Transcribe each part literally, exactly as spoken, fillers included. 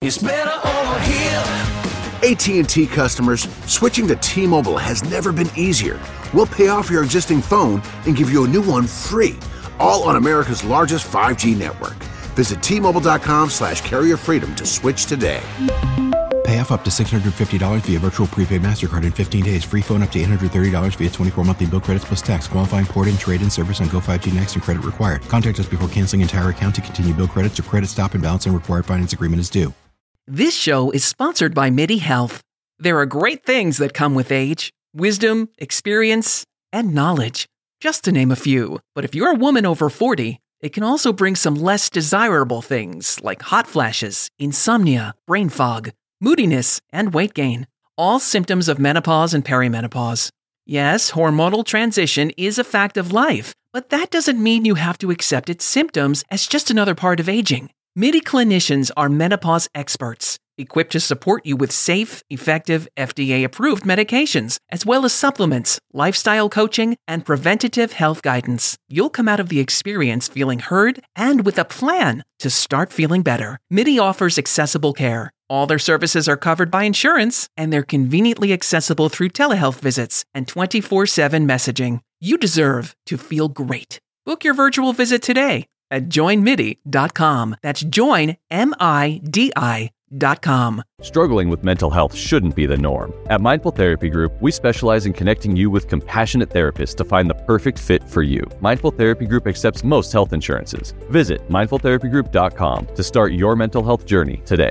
It's better over here. A T and T customers, switching to T-Mobile has never been easier. We'll pay off your existing phone and give you a new one free, all on America's largest five G network. Visit T-Mobile.com slash carrier freedom to switch today. Pay off up to six hundred fifty dollars via virtual prepaid MasterCard in fifteen days. Free phone up to eight hundred thirty dollars via twenty-four monthly bill credits plus tax. Qualifying port and trade-in service on Go five G Next and credit required. Contact us before canceling entire account to continue bill credits or credit stop and balance and required finance agreement is due. This show is sponsored by MIDI Health. There are great things that come with age. Wisdom, experience, and knowledge. Just to name a few. But if you're a woman over forty, it can also bring some less desirable things like hot flashes, insomnia, brain fog, moodiness, and weight gain. All symptoms of menopause and perimenopause. Yes, hormonal transition is a fact of life, but that doesn't mean you have to accept its symptoms as just another part of aging. MIDI clinicians are menopause experts, equipped to support you with safe, effective, F D A-approved medications, as well as supplements, lifestyle coaching, and preventative health guidance. You'll come out of the experience feeling heard and with a plan to start feeling better. MIDI offers accessible care. All their services are covered by insurance, and they're conveniently accessible through telehealth visits and twenty-four seven messaging. You deserve to feel great. Book your virtual visit today at join midi dot com. That's join, M I D I dot com. Struggling with mental health shouldn't be the norm. At Mindful Therapy Group, we specialize in connecting you with compassionate therapists to find the perfect fit for you. Mindful Therapy Group accepts most health insurances. Visit mindful therapy group dot com to start your mental health journey today.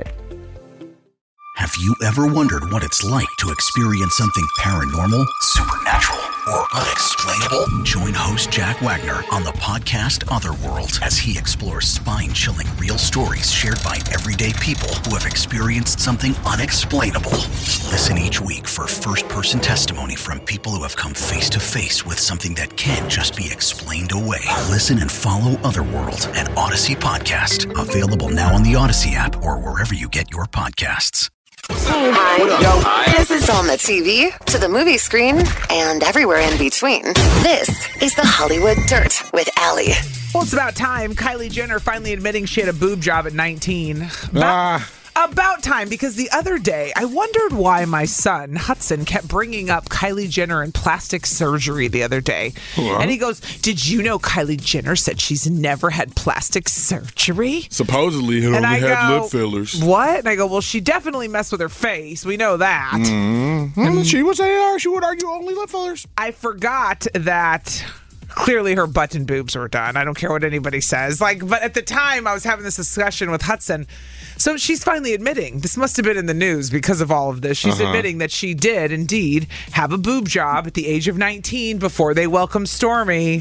Have you ever wondered what it's like to experience something paranormal, supernatural, or unexplainable? Join host Jack Wagner on the podcast Otherworld as he explores spine-chilling real stories shared by everyday people who have experienced something unexplainable. Listen each week for first-person testimony from people who have come face-to-face with something that can't just be explained away. Listen and follow Otherworld, an Odyssey podcast. Available now on the Odyssey app or wherever you get your podcasts. Hey, hi. This is on the T V, to the movie screen, and everywhere in between. This is the Hollywood Dirt with Allie. Well, it's about time. Kylie Jenner finally admitting she had a boob job at nineteen. About, Ah. about time, because the other day, I wondered why my son, Hudson, kept bringing up Kylie Jenner and plastic surgery the other day. What? And he goes, did you know Kylie Jenner said she's never had plastic surgery? Supposedly, it And only I had go, lip fillers. What? And I go, well, she definitely messed with her face. We know that. Mm-hmm. And she would say, she would argue only lip fillers. I forgot that clearly her butt and boobs were done. I don't care what anybody says. Like, but at the time, I was having this discussion with Hudson. So she's finally admitting, this must have been in the news because of all of this. She's Uh-huh. admitting that she did indeed have a boob job at the age of nineteen before they welcomed Stormy.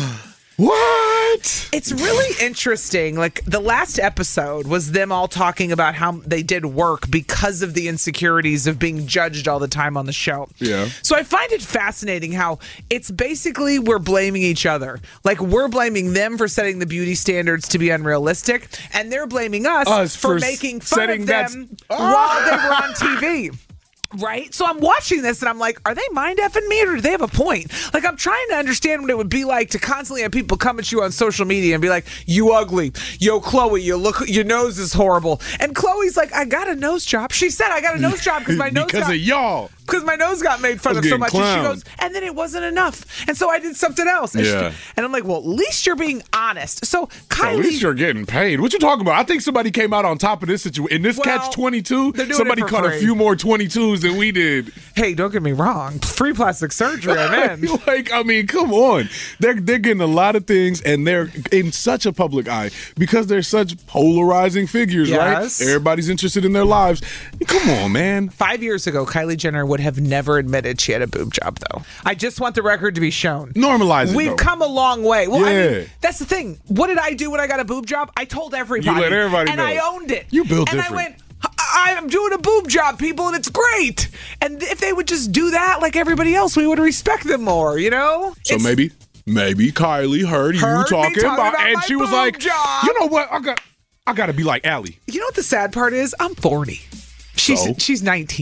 What? It's really interesting. Like, the last episode was them all talking about how they did work because of the insecurities of being judged all the time on the show. Yeah. So I find it fascinating how it's basically we're blaming each other. Like, we're blaming them for setting the beauty standards to be unrealistic, and they're blaming us, Us for, for making fun setting of that- them while they were on T V. Right? So I'm watching this and I'm like, are they mind effing me or do they have a point? Like, I'm trying to understand what it would be like to constantly have people come at you on social media and be like, you ugly. Yo, Chloe, you look, your nose is horrible. And Chloe's like, I got a nose job. She said I got a nose job because my nose because got, of y'all. because my nose got made fun I of was so getting much. And she clowned. goes, and then it wasn't enough. And so I did something else. And, Yeah. she, and I'm like, well, at least you're being honest. So Kylie. At least you're getting paid. What you talking about? I think somebody came out on top of this situation. In this Well, catch twenty-two, they're doing somebody it for caught free. a few more twenty-twos than we did. Hey, don't get me wrong. Free plastic surgery, I'm in. Like, I mean, come on. They're they're getting a lot of things, and they're in such a public eye because they're such polarizing figures, Yes. right? Everybody's interested in their lives. Come on, man. Five years ago, Kylie Jenner would have never admitted she had a boob job, though. I just want the record to be shown. Normalize it, We've though. come a long way. Well, I Yeah. mean, that's the thing. What did I do when I got a boob job? I told everybody. You let everybody and know. I owned it. You built and different. I went, I- I'm doing a boob job, people, and it's great. And if they would just do that like everybody else, we would respect them more, you know? So It's- maybe, maybe Kylie heard, Heard you me talking, talking about, about and my she was boob like, job. you know what? I got, I got to be like Allie. You know what the sad part is? I'm forty. She's So? she's nineteen.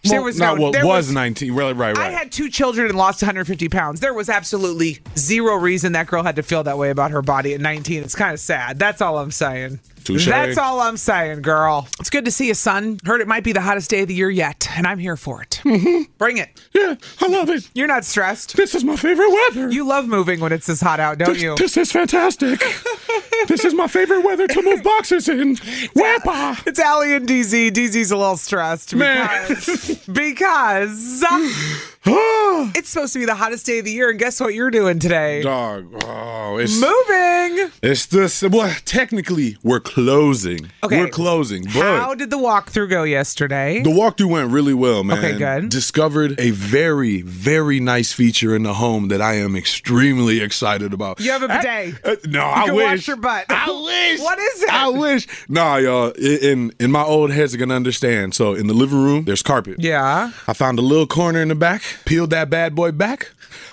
There Well, was not no, what there was, was- nineteen. Right, right, right. I had two children and lost one hundred fifty pounds. There was absolutely zero reason that girl had to feel that way about her body at nineteen. It's kind of sad. That's all I'm saying. Touché. That's all I'm saying, girl. It's good to see you, son. Heard it might be the hottest day of the year yet, and I'm here for it. Mm-hmm. Bring it. Yeah, I love it. You're not stressed. This is my favorite weather. You love moving when it's this hot out, don't this, you? This is fantastic. This is my favorite weather to move boxes in. Wepa. It's Allie and D Z. D Z's a little stressed Man. because, because uh, it's supposed to be the hottest day of the year, and guess what you're doing today? Dog. Oh, it's Moving. It's this. Well, technically, we're closing. Okay. We're closing. But How did the walkthrough go yesterday? the walkthrough went really well, man. Okay, good. Discovered a very, very nice feature in the home that I am extremely excited about. You have a bidet. I- uh, no, You I can wish. wash your butt. I wish. What is it? I wish. Nah, y'all. i- In in my old heads are gonna understand. So in the living room, there's carpet. Yeah. I found a little corner in the back. Peeled that bad boy back.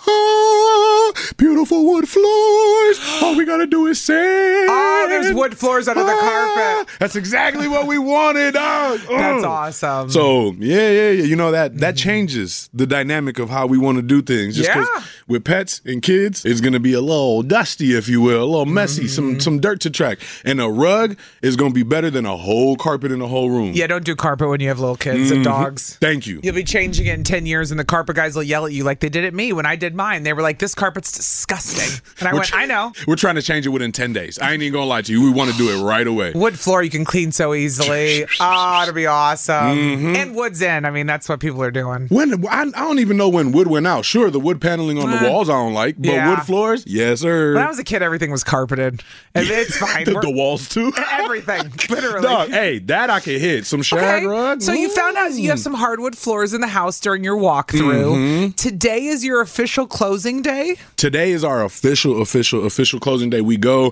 Ah, beautiful wood floors. All we gotta do is sand. Oh, there's wood floors under the Ah, carpet. That's exactly what we wanted, dog. That's Oh. awesome. So yeah, yeah, yeah. You know that that changes the dynamic of how we want to do things. Just 'cause Yeah. with pets and kids, it's gonna be a little dusty, if you will, a little messy, some some dirt to track. And a rug is gonna be better than a whole carpet in the whole room. yeah, don't do carpet when you have little kids and dogs. Thank you. You'll be changing it in ten years, and the carpet guys will yell at you like they did at me when I did mine. They were like, this carpet's disgusting. And I We're went, tr- I know. We're trying to change it within ten days. I ain't even gonna lie to you. We want to do it right away. Wood floor you can clean so easily. Oh, it'll be awesome. Mm-hmm. And wood's in. I mean, that's what people are doing. When I, I don't even know when wood went out. Sure, the wood paneling on the Uh, walls I don't like, but yeah. wood floors, yes sir. When I was a kid, everything was carpeted. And it's fine. the, We're- the walls too. Everything, literally. Dog, hey, that I could hit some shag Okay, rug. so you found out you have Mm. some hardwood floors in the house during your walkthrough. Mm-hmm. Today is your official closing day. Today is our official, official, official closing day. We go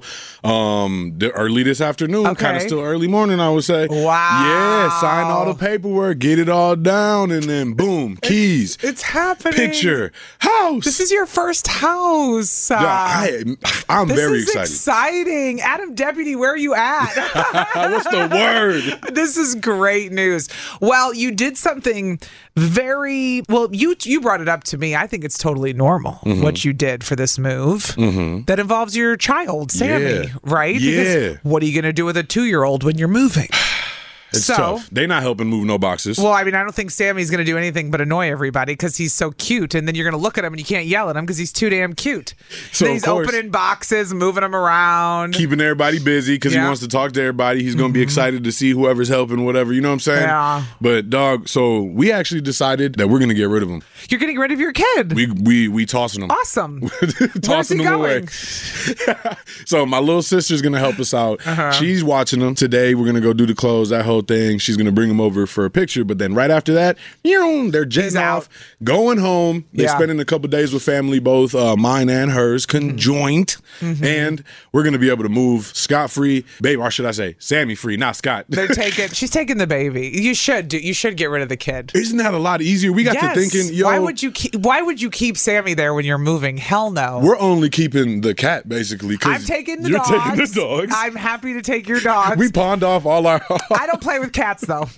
um the early this afternoon, Okay. kind of still early morning, I would say. Wow. Yeah, sign all the paperwork, get it all down, and then boom, keys, It's happening. picture, house. This is your first house. Uh, Yeah, I, I'm this very is excited. exciting. Adam Deputy, where are you at? What's the word? This is great news. Well, you did something very well. You you brought it up to me. I think it's totally normal Mm-hmm. what you did for this move that involves your child, Sammy. Yeah. Right? Yeah. Because what are you going to do with a two-year-old when you're moving? It's So- tough. They not helping move no boxes. Well, I mean, I don't think Sammy's going to do anything but annoy everybody because he's so cute. And then you're going to look at him and you can't yell at him because he's too damn cute. So, then of he's course- opening boxes, moving them around. Keeping everybody busy because Yeah. he wants to talk to everybody. He's going to be excited to see whoever's helping, whatever. You know what I'm saying? Yeah. But dog, so we actually decided that we're going to get rid of him. You're getting rid of your kid. We we we tossing him. awesome. tossing he them away. going? So my little sister's gonna help us out. Uh-huh. She's watching them today. We're gonna go do the clothes, that whole thing. She's gonna bring them over for a picture. But then right after that, you they're jetting He's out. off, going home. They're Yeah. spending a couple days with family, both uh, mine and hers, conjoint, Mm-hmm. and we're gonna be able to move scot free, babe, or should I say, Sammy free, not Scott. They're taking. She's taking the baby. You should do. You should get rid of the kid. Isn't that a lot easier? We got Yes. to thinking, yo, why would you keep? Why would you keep Sammy there when you're moving? Hell no. we're only keeping the cat basically. 'cause I'm taking the you're dogs. taking the dogs. I'm happy to take your dogs. we pawned off all our. I don't play with cats though.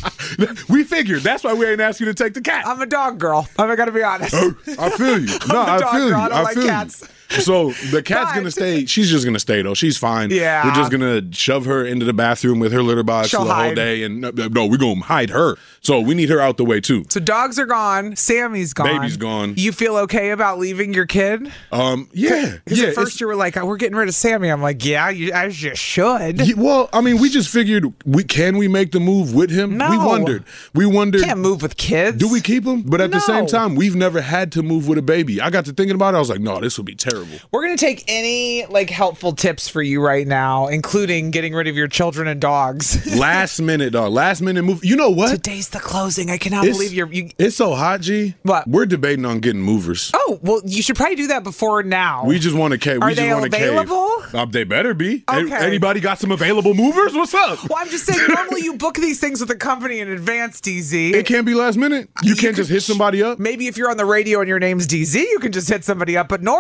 we figured that's why we ain't asked you to take the cat. I'm a dog girl. I gotta be honest. I feel you. No, I'm a I dog feel you. girl. I don't I like feel cats. you. So the cat's But- gonna stay. She's just gonna stay though. She's fine. Yeah. We're just gonna shove her into the bathroom with her litter box She'll for the whole hide. day, and no, no, we're gonna hide her. So we need her out the way too. So dogs are gone. Sammy's gone. Baby's gone. You feel okay about leaving your kid? Um, yeah, Because yeah. at first it's- you were like, oh, "We're getting rid of Sammy." I'm like, "Yeah, you, as you should." yeah, well, I mean, we just figured, we can we make the move with him? No. We wondered. We wondered. Can't move with kids. Do we keep him? But at the same No. time, we've never had to move with a baby. I got to thinking about it. I was like, no, this would be terrible. We're gonna take any like helpful tips for you right now, including getting rid of your children and dogs. Last minute, dog. Last minute move. You know what? Today's the closing. I cannot It's- believe you're. You, It's so hot, G. What? We're debating on getting movers. oh well, you should probably do that before now. We just want to cave. Are we just they want to cave. available? Uh, they better be. A- Okay. Anybody got some available movers? What's up? Well, I'm just saying. Normally, you book these things with a company in advance, D Z. It can't be last minute. You, can't could- just hit somebody up. Maybe if you're on the radio and your name's D Z, you can just hit somebody up. But normally,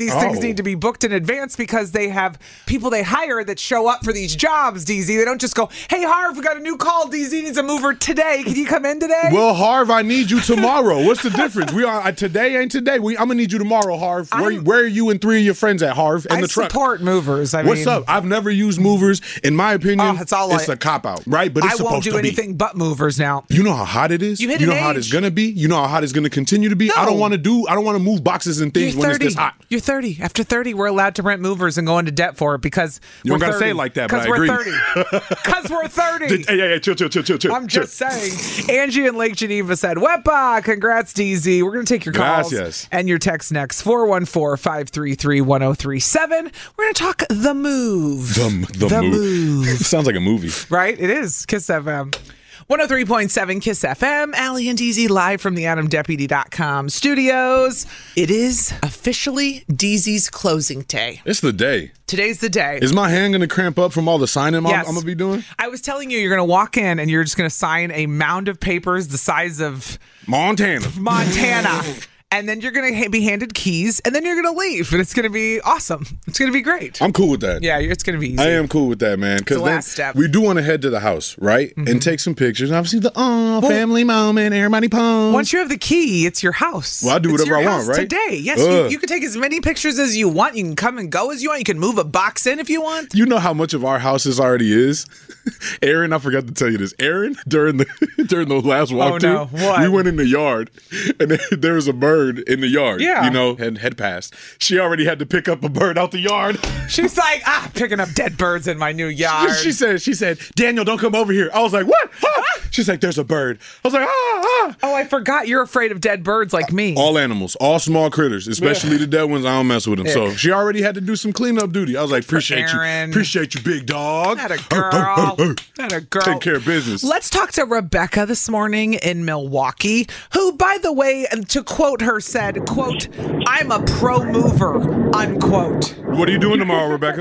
these things Oh. need to be booked in advance because they have people they hire that show up for these jobs, D Z. They don't just go, hey, Harv, we got a new call. D Z needs a mover today. Can you come in today? Well, Harv, I need you tomorrow. What's the difference? We are uh, today ain't today. We, I'm gonna need you tomorrow, Harv. Where, where are you and three of your friends at, Harv? In I the truck. support movers. I What's mean, up? I've never used movers. In my opinion, Oh, it's all it's like- a cop out, right? But it's I supposed won't do to anything be. but movers now. You know how hot it is. You hit You an know how hot age. it's gonna be. You know how hot it's gonna continue to be. I don't No. want to do. I don't want to move boxes and things You're when thirty. it's this hot. You're thirty. After thirty, we're allowed to rent movers and go into debt for it because You we're don't gotta say thirty. it like that, but I we're agree. thirty. Because we're thirty. Hey, hey, hey, chill, chill, chill, chill, chill. I'm chill. just saying. Angie in Lake Geneva said, Wepa, congrats, D Z. We're going to take your calls Gracias. and your text next. four one four, five three three, one oh three seven. We're going to talk The Move. The, the, The move. Move. Sounds like a movie. Right? It is. Kiss F M. one oh three point seven Kiss F M. Allie and D Z live from the adam deputy dot com studios. It is officially D Z's closing day. It's the day. Today's the day. Is my hand gonna cramp up from all the signing I'm, Yes. I'm gonna be doing? I was telling you, you're going to walk in and you're just going to sign a mound of papers the size of Montana. Montana. And then you're going to ha- be handed keys, and then you're going to leave, and it's going to be awesome. It's going to be great. I'm cool with that. Yeah, it's going to be easy. I am cool with that, man. It's the Because last step. we do want to head to the house, right? Mhm. And take some pictures. Obviously, the oh, Well, family moment, everybody pose. Once you have the key, it's your house. Well, I'll do It's whatever your I want, house right? Today, yes, you, Ugh. you can take as many pictures as you want. You can come and go as you want. You can move a box in if you want. You know how much of our house this already is? Aaron, I forgot to tell you this. Aaron, during the during the last walkthrough, no. What? we went in the yard, and there- there was a bird in the yard. Yeah. You know, had, had passed. She already had to pick up a bird out the yard. She's like, ah, picking up dead birds in my new yard. She said, she said, Daniel, don't come over here. I was like, what? Ah! She's like, there's a bird. I was like, ah, ah. Oh, I forgot you're afraid of dead birds like me. All animals, all small critters, especially the dead ones. I don't mess with them. So Ick. she already had to do some cleanup duty. I was like, appreciate you, Aaron. appreciate you, big dog. Not a girl. Not a girl. Take care of business. Let's talk to Rebecca this morning in Milwaukee, who, by the way, and to quote her, said, quote, I'm a pro mover, unquote. What are you doing tomorrow, Rebecca?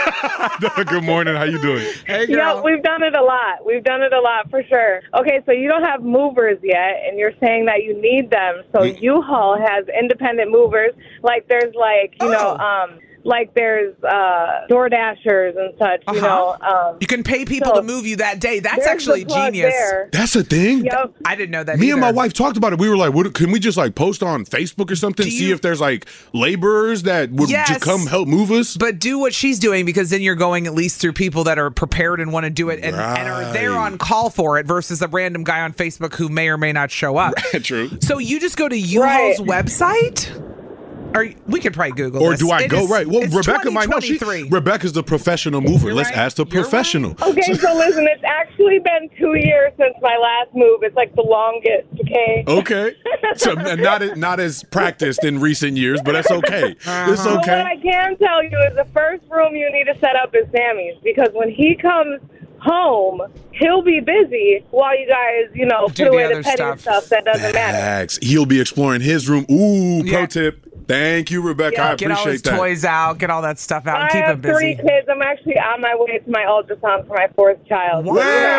Good morning. How you doing? Hey, Yeah, girl. we've done it a lot. We've done it a lot for sure. Okay, so you don't have movers yet, and you're saying that you need them. So Mm. U-Haul has independent movers. Like there's like you Oh. know, um, like there's uh, Door Dashers and such. You Uh-huh. know, um, You can pay people So, to move you that day. That's there's actually the plug genius. there. That's a thing. Yep. I didn't know that Me either. and my wife talked about it. We were like, what, can we just like post on Facebook or something? Do See you- if there's like laborers that would Yes. just come help move us? But do what she's doing, because then you're going at least through people that are prepared and want to do it and, and are there Right. on call for it versus a random guy on Facebook who may or may not show up. True. So you just go to U-Haul's Right. website? Or we could probably Google Or this. do I It go is- right? Well, it's Rebecca might know. She, twenty twenty-three. Rebecca's the professional mover. You're Let's right. ask the You're professional. Okay, so listen, it's actually been two years since my last move. It's like the longest. Okay. Okay. So not as- not as practiced in recent years, but that's okay. It's But what okay. I can tell you is the first room you need to set up is Sammy's, because when he comes home, he'll be busy while you guys, you know, Do put the away other the petty stuff. stuff, that doesn't matter. Facts. He'll be exploring his room. Ooh, pro Yeah. tip. Thank you, Rebecca. Yeah. I Get all his appreciate that. toys out, get all that stuff out, and I keep have him three busy. kids. I'm actually on my way to my ultrasound for my fourth child. Wow. Yeah,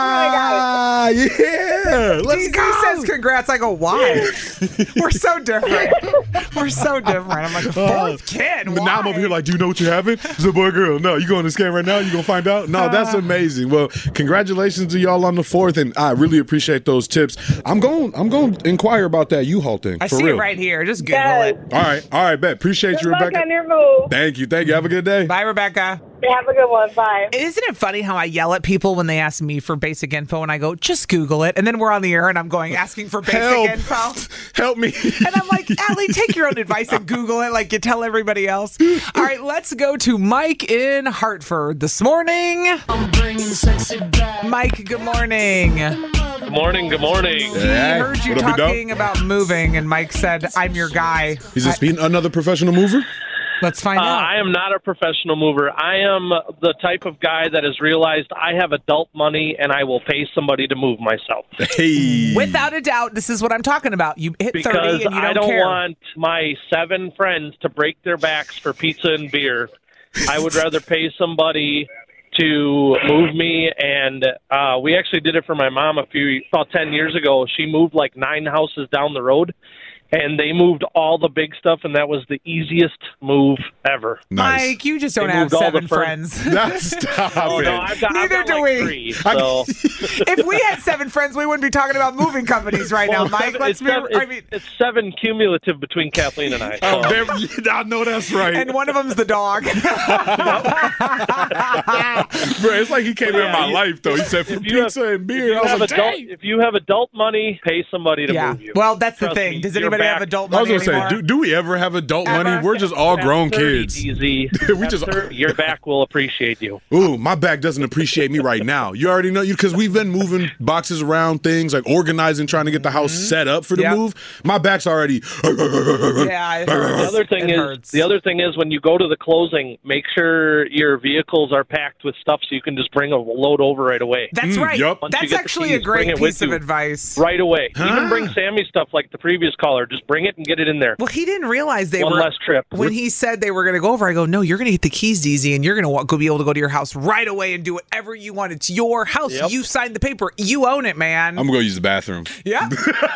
I really got it. Yeah, let's D Z go. says congrats. I go, why? We're so different. We're so different. I'm like, a fourth kid. But now I'm why? over here like, do you know what you're having? It's a boy or girl. No, you going to scan right now? You going to find out? No, that's amazing. Well, congratulations to y'all on the fourth, and I really appreciate those tips. I'm going I'm going to inquire about that U-Haul thing. I for see real. it right here. Just Google Yes. it. All right. All right, bet. Appreciate Good you, luck Rebecca. on your move. Thank you. Thank you. Have a good day. Bye, Rebecca. Have a good one. Bye. Isn't it funny how I yell at people when they ask me for basic info and I go, just Google it. And then we're on the air and I'm going, asking for basic Help. info. Help me. And I'm like, Allie, take your own advice and Google it like you tell everybody else. All right, let's go to Mike in Hartford this morning. Mike, good morning. Good morning, good morning. He Hey, heard you what up, big talking about moving, and Mike said, I'm your guy. Is this I- being another professional mover? Let's find Uh, out. I am not a professional mover. I am the type of guy that has realized I have adult money and I will pay somebody to move myself. Hey. Without a doubt, this is what I'm talking about. You hit Because thirty and you don't, I don't care. want my seven friends to break their backs for pizza and beer. I would rather pay somebody to move me, and uh, we actually did it for my mom a few, about ten years ago. She moved like nine houses down the road, and they moved all the big stuff, and that was the easiest move ever. Nice. Mike, you just don't They have moved all seven the fur- friends. Stop Oh, it. no, I've got, Neither I've got do like we. three. So. If we had seven friends, we wouldn't be talking about moving companies right now, Well, Mike. seven- Let's it's, be. seven, I it's, mean, it's seven cumulative between Kathleen and I. Oh, so. very, I know that's right. and one of them's the dog. Bro, it's like he came in Yeah, my you- life, though. He said, for if you pizza have- and beer. If I you, was have like, adult, dang. if you have adult money, pay somebody to yeah. move you. Well, that's the Trust thing. me, Does you're anybody back. have adult I was money going to say, anymore? do, do we ever have adult money? Ever? We're just all At grown thirty, kids. Easy. We At just- thirty, your back will appreciate you. Ooh, my back doesn't appreciate me right now. You already know, because we've been moving boxes around, things like organizing, trying to get the house set up for the Yep. move. My back's already. Yeah, it hurts. The other thing It is, hurts. the other thing is when you go to the closing, make sure your vehicles are packed with stuff so you can just bring a load over right away. That's Mm, right. yup. Once you That's get the actually keys, a great bring it with piece of you. advice. Right away. Huh? Even bring Sammy's stuff like the previous caller. Just bring it and get it in there. Well, he didn't realize they One were. less trip. When he said they were going to go over, I go, no, you're going to get the keys, D Z, and you're going to go be able to go to your house right away and do whatever you want. It's your house. Yep. You signed the paper. You own it, man. I'm going to use the bathroom. yeah.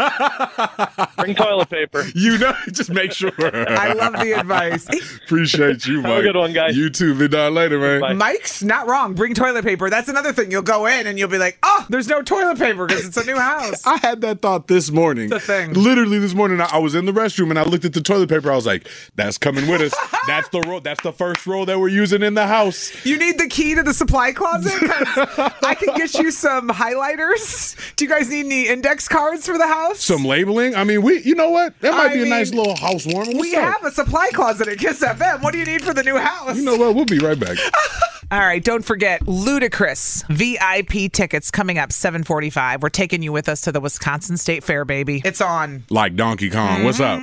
Bring toilet paper. You know, just make sure. I love the advice. Hey, Appreciate you, Mike. Have a good one, guys. You too. Midnight later, man. Bye. Mike's not wrong. Bring toilet paper. That's another thing. You'll go in and you'll be like, oh, there's no toilet paper because it's a new house. I had that thought this morning. The thing. Literally this morning, I, I was in the restroom and I looked at the toilet paper. I was like, "That's coming with us. That's the roll. That's the first roll that we're using in the house." You need the key to the supply closet? 'Cause I can get you some highlighters. Do you guys need any index cards for the house? Some labeling. I mean, we. You know what? That might I be a mean, nice little housewarming. What's we up? have a supply closet at Kiss F M. What do you need for the new house? You know what? We'll be right back. All right, don't forget Ludacris V I P tickets coming up seven forty-five. We're taking you with us to the Wisconsin State Fair, baby. It's on. Like Donkey Kong. What's up?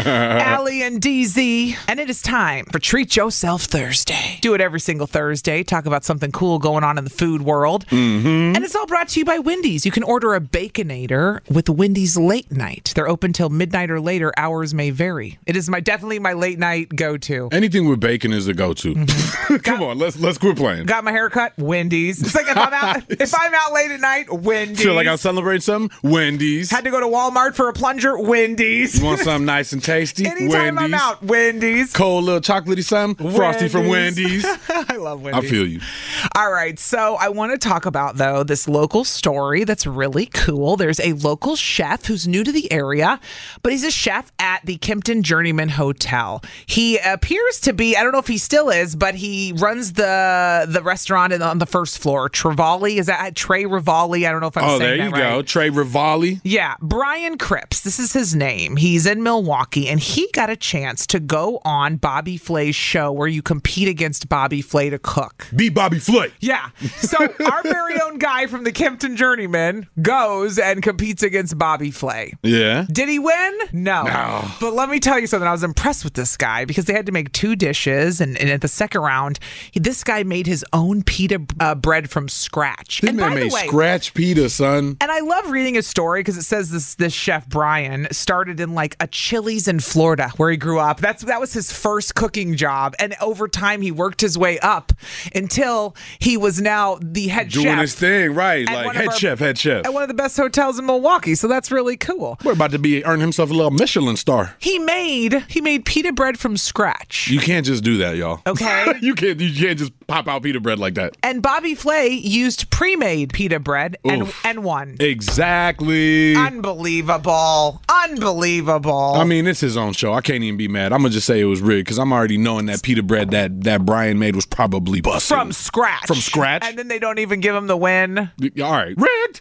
Allie and D Z, and it is time for Treat Yourself Thursday. Do it every single Thursday. Talk about something cool going on in the food world. Mm-hmm. And it's all brought to you by Wendy's. You can order a Baconator with Wendy's late night. They're open till midnight or later. Hours may vary. It is my definitely my late night go-to. Anything with bacon is a go-to. Come on, let's let's quit playing. Got my hair cut? Wendy's. It's like if I'm out if I'm out late at night, Wendy's. Feel like I'm celebrating something? Wendy's. Had to go to Walmart for a plunger? Wendy's. You want something nice and tasty? Anytime Wendy's. I'm out, Wendy's. Cold little chocolatey something? Frosty from Wendy's. I love I Wendy's. feel you. All right, so I want to talk about, though, this local story that's really cool. There's a local chef who's new to the area, but he's a chef at the Kimpton Journeyman Hotel. He appears to be, I don't know if he still is, but he runs the the restaurant on the first floor. Trevally, is that Trey Rivali? I don't know if I'm Oh, saying there that you right. go. Trey Rivali. Yeah, Brian Cripps. This is his name. He's in Milwaukee, and he got a chance to go on Bobby Flay's show where you compete against Bobby Flay to cook. Be Bobby Flay. Yeah. So our very own guy from the Kimpton Journeyman goes and competes against Bobby Flay. Yeah. Did he win? No. No. But let me tell you something. I was impressed with this guy because they had to make two dishes. And, and at the second round, he, this guy made his own pita uh, bread from scratch. This and man by made the way, scratch pita, son. and I love reading his story because it says this this chef Brian started in like a Chili's in Florida where he grew up. That's that was his first cooking job, and over time he worked his way up until he was now the head Doing chef his thing, right. at Like one of head our- chef, head chef. at one of the best hotels in Milwaukee. So that's really cool. We're about to be earn himself a little Michelin star. He made he made pita bread from scratch. You can't just do that, y'all. Okay. you can't you can't just pop out pita bread like that. And Bobby Flay used pre-made pita bread and Oof. and won. Exactly. Unbelievable. Unbelievable. I mean, it's his own show. I can't even be mad. I'm gonna just say it was rigged because I'm already knowing that pita bread that that Brian made was probably busted from scratch. From scratch. And then they don't even give him the win. All right, rigged.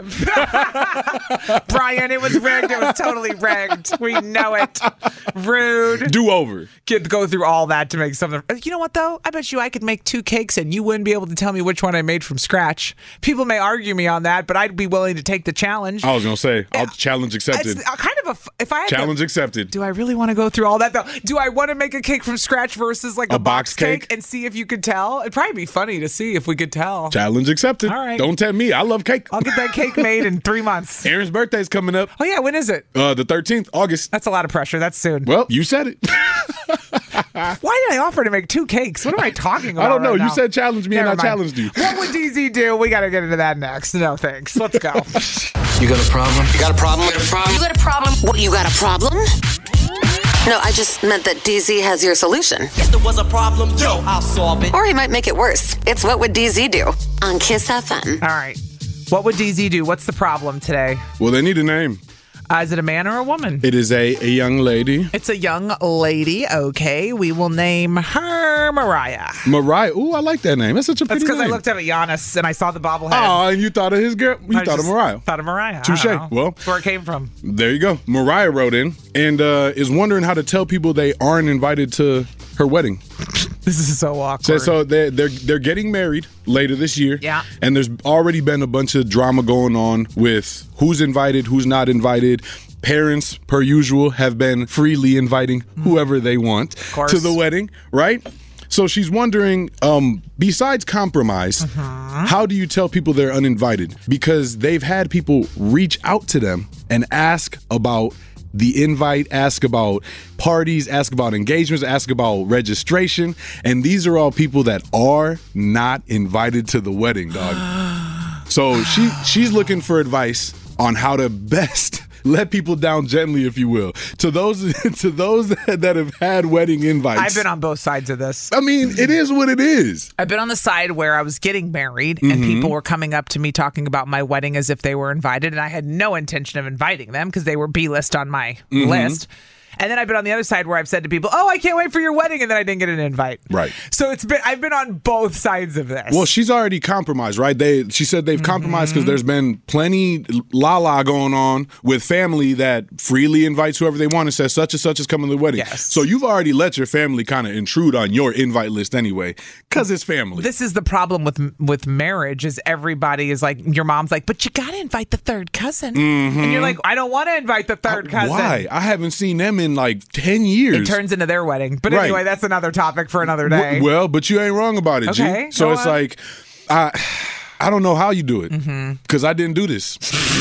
Brian, it was rigged. It was totally rigged. We know it. Rude. Do over. Kid, go through all that to make something. You know what, though? I bet you I could make two cakes and you wouldn't be able to tell me which one I made from scratch. People may argue me on that, but I'd be willing to take the challenge. I was gonna say, I'll challenge accepted. It's kind of a. f- If I had Challenge to, accepted. do I really want to go through all that though? Do I want to make a cake from scratch versus like a, A box cake? and see if you could tell? It'd probably be funny to see if we could tell. Challenge accepted. All right. Don't tell me. I love cake. I'll get that cake made in three months. Aaron's birthday's coming up. Oh yeah, when is it? Uh, the thirteenth, August. That's a lot of pressure. That's soon. Well, you said it. Why did I offer to make two cakes? What am I talking about? I don't know. right you now? said challenge me Never and I mind. challenged you. What would D Z do? We got to get into that next. No thanks. Let's go. You got a problem? You got a problem? You got a problem? You got a problem? What, you got a problem? No, I just meant that D Z has your solution. If there was a problem, yo, I'll solve it. Or he might make it worse. It's What Would D Z Do on Kiss F M. All right. What would D Z do? What's the problem today? Well, they need a name. Uh, is it a man or a woman? It is a, a young lady. It's a young lady. Okay. We will name her Mariah. Mariah. Ooh, I like that name. That's such a pretty That's because I name. looked up at Giannis and I saw the bobblehead. Oh, and you thought of his girl? You I thought of just Mariah. Thought of Mariah. Touche. Well, that's where it came from. There you go. Mariah wrote in and uh, is wondering how to tell people they aren't invited to her wedding. This is so awkward. So, so they're, they're, they're getting married later this year. Yeah. And there's already been a bunch of drama going on with who's invited, who's not invited. Parents, per usual, have been freely inviting whoever they want to the wedding, right? So she's wondering, um, besides compromise, uh-huh. how do you tell people they're uninvited? Because they've had people reach out to them and ask about the invite, ask about parties, ask about engagements, ask about registration. And these are all people that are not invited to the wedding, dog. So she she's looking for advice on how to best let people down gently, if you will. To those to those that, that have had wedding invites. I've been on both sides of this. I mean, it is what it is. I've been on the side where I was getting married and Mhm. people were coming up to me talking about my wedding as if they were invited, and I had no intention of inviting them because they were B-list on my Mhm. list. And then I've been on the other side where I've said to people, "Oh, I can't wait for your wedding," and then I didn't get an invite. Right. So it's been I've been on both sides of this. Well, she's already compromised, right? They she said they've compromised because there's been plenty la la going on with family that freely invites whoever they want and says such and such is coming to the wedding. Yes. So you've already let your family kind of intrude on your invite list anyway, because it's family. This is the problem with with marriage is everybody is like, your mom's like, but you got to invite the third cousin. Mhm. And you're like, I don't want to invite the third cousin. Why? I haven't seen them in like ten years. It turns into their wedding. But Right. anyway, that's another topic for another day. W- Well, but you ain't wrong about it, Okay, G. So go it's on. like, I, I don't know how you do it Mm-hmm. because I didn't do this.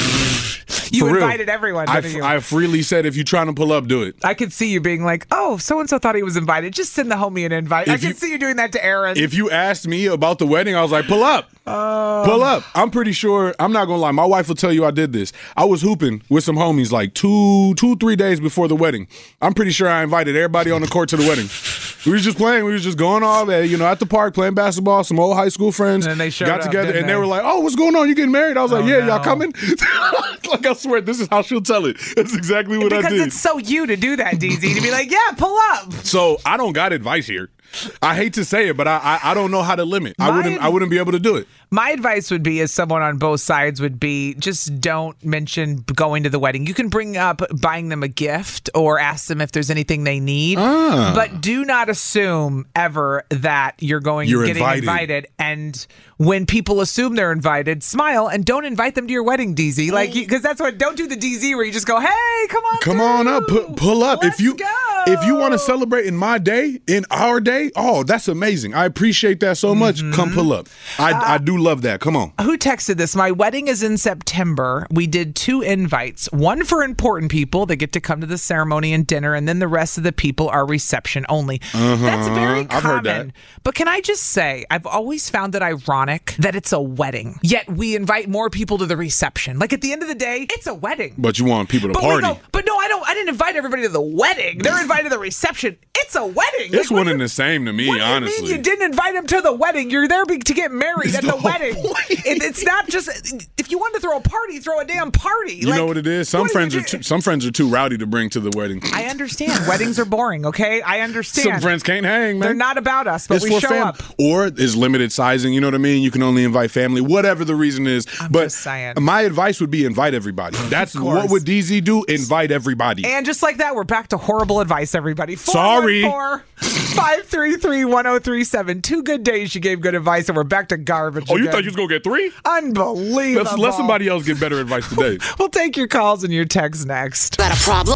You For real. invited everyone, I, didn't f- you? I freely said if you're trying to pull up, do it. I could see you being like, oh, so-and-so thought he was invited. Just send the homie an invite. I If could you- see you doing that to Aaron. If you asked me about the wedding, I was like, pull up. Oh. Pull up. I'm pretty sure, I'm not going to lie, my wife will tell you I did this. I was hooping with some homies like two, two, three days before the wedding. I'm pretty sure I invited everybody on the court to the wedding. We was just playing. We was just going off at, you know, at the park playing basketball. Some old high school friends And then they showed got up, together didn't and they? they? were like, oh, what's going on? You getting married? I was like, Oh, yeah, no. y'all coming? Like, I swear, this is how she'll tell it. That's exactly what because I did. it's so you to do that, D Z, to be like, yeah, pull up. So I don't got advice here. I hate to say it, but I I, I don't know how to limit. I My- wouldn't I wouldn't be able to do it. My advice would be, as someone on both sides, would be just don't mention going to the wedding. You can bring up buying them a gift or ask them if there's anything they need, Ah. but do not assume ever that you're going You're getting invited. invited. And when people assume they're invited, smile and don't invite them to your wedding, D Z. Like, because that's what. Don't do the D Z where you just go, hey, come on, Come on up, pu- pull up. Let's if you go. if you want to celebrate in my day, in our day, oh, that's amazing. I appreciate that so much. Mm-hmm. Come pull up. I Uh, I do love that. Come on. Who texted this? My wedding is in September. We did two invites, one for important people that get to come to the ceremony and dinner, and then the rest of the people are reception only. Uh-huh. That's very common. I've heard that. But can I just say, I've always found it ironic that it's a wedding, yet we invite more people to the reception. Like, at the end of the day, it's a wedding. But you want people to But we party. go, but no, I don't. I didn't invite everybody to the wedding. They're invited to the reception. It's a wedding. It's Like, one what and do- the same to me, what do you honestly. mean you didn't invite them to the wedding? You're there be- to get married It's at the the, whole wedding. It, it's not just if you want to throw a party, throw a damn party. You know what it is? Some what do friends you are do? too, some friends are too rowdy to bring to the wedding. I understand. Weddings are boring. Okay, I understand. Some friends can't hang, man. They're not about us, but It's we for show fam- up. Or is limited sizing, you know what I mean? You can only invite family, whatever the reason is. I'm but just saying. my advice would be invite everybody. That's course. what would D Z do? Invite everybody. And just like that, we're back to horrible advice, everybody. Sorry. four five three three one oh three seven. Two good days you gave good advice, and we're back to garbage. Oh, you again. thought you was going to get three? Unbelievable. Let's let somebody else get better advice today. We'll take your calls and your texts next. Got a problem?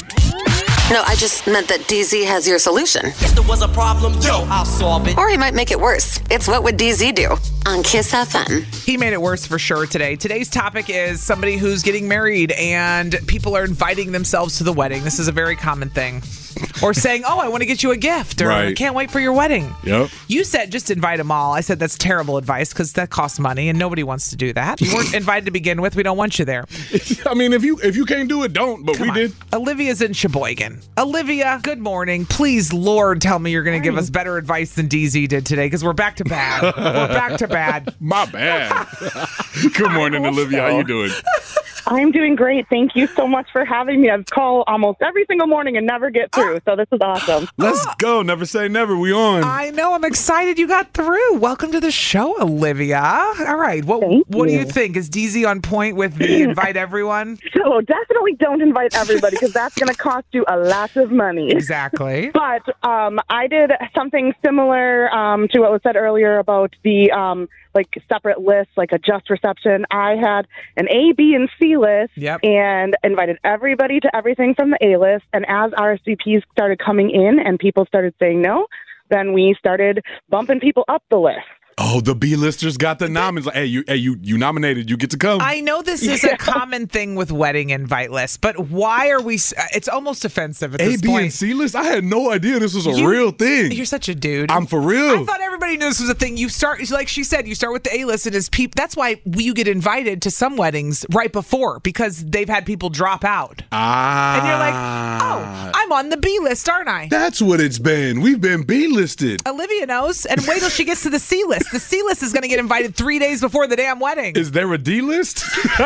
No, I just meant that D Z has your solution. If there was a problem, yo, I'll solve it. Or he might make it worse. It's What Would D Z Do on Kiss F M. He made it worse for sure today. Today's topic is somebody who's getting married and people are inviting themselves to the wedding. This is a very common thing. Or saying, oh, I want to get you a gift. Or Right. can't wait for your wedding. Yep. You said just invite them all. I said that's terrible advice because that costs money and nobody wants to do that. You weren't invited to begin with. We don't want you there. I mean, if you if you can't do it, don't. But Come we on. did. Olivia's in Sheboygan. Olivia, good morning. Please, Lord, tell me you're going to give us better advice than D Z did today because we're back to bad. We're back to bad. My bad. Good morning, Olivia. How you doing? I'm doing great. Thank you so much for having me. I call almost every single morning and never get through, so this is awesome. Let's go. Never say never. We on. I know. I'm excited you got through. Welcome to the show, Olivia. All right. What Thank What do you. you think? Is D Z on point with the invite everyone? So definitely don't invite everybody because that's going to cost you a lot of money. Exactly. But um, I did something similar um, to what was said earlier about the um, like separate lists, like a just reception. I had an A, B, and C list Yep. and invited everybody to everything from the A list. And as R S V Ps started coming in and people started saying no, then we started bumping people up the list. Oh, the B-listers got the noms. Like, hey, you, hey, you, you nominated. You get to come. I know this is a common thing with wedding invite lists, but why are we? s- It's almost offensive at A, this B, point. and C list. I had no idea this was a You- real thing. You're such a dude. I'm for real. I thought everybody knew this was a thing. You start, like she said, you start with the A list and as people. That's why you get invited to some weddings right before because they've had people drop out, ah, and you're like, oh, I'm on the B list, aren't I? that's what it's been. We've been B-listed. Olivia knows, and wait till she gets to the C list. The C list is going to get invited three days before the damn wedding. Is there a D list?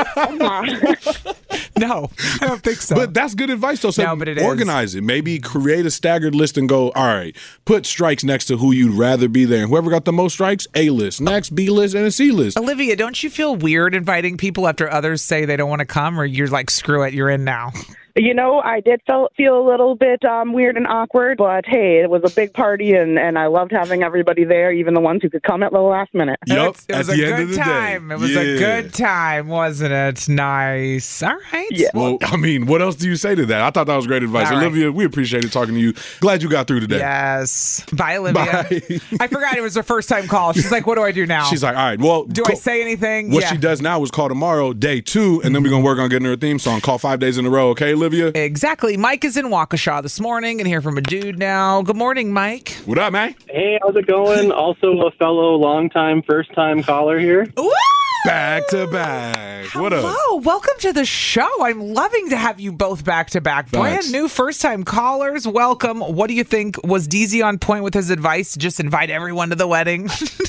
No, I don't think so. But that's good advice, though. So No, but it is. organize it. Maybe create a staggered list and go, all right, put strikes next to who you'd rather be there. And whoever got the most strikes, A list. Next, B list, and a C list. Olivia, don't you feel weird inviting people after others say they don't want to come, or you're like, screw it, you're in now? You know, I did feel, feel a little bit um, weird and awkward, but hey, it was a big party, and, and I loved having everybody there, even the ones who could come at the last minute. Yup, It was at a the end good of the day. time. It was a Yeah. good time, wasn't it? Nice. All right. Yeah. Well, I mean, what else do you say to that? I thought that was great advice. All right. Olivia, we appreciated talking to you. Glad you got through today. Yes. Bye, Olivia. Bye. I forgot it was her first time call. She's like, what do I do now? She's like, all right, well. do co- I say anything? What Yeah. she does now is call tomorrow, day two, and then we're going to work on getting her a theme song. Call five days in a row, okay, Olivia? Exactly. Mike is in Waukesha this morning and hear from a dude now. Good morning, Mike. What up, man? Hey, how's it going? Also a fellow longtime first-time caller here. Woo! Back to back. What up? Hello, welcome to the show. I'm loving to have you both back to back. Brand Thanks. new first time callers. Welcome. What do you think? Was D Z on point with his advice to just invite everyone to the wedding?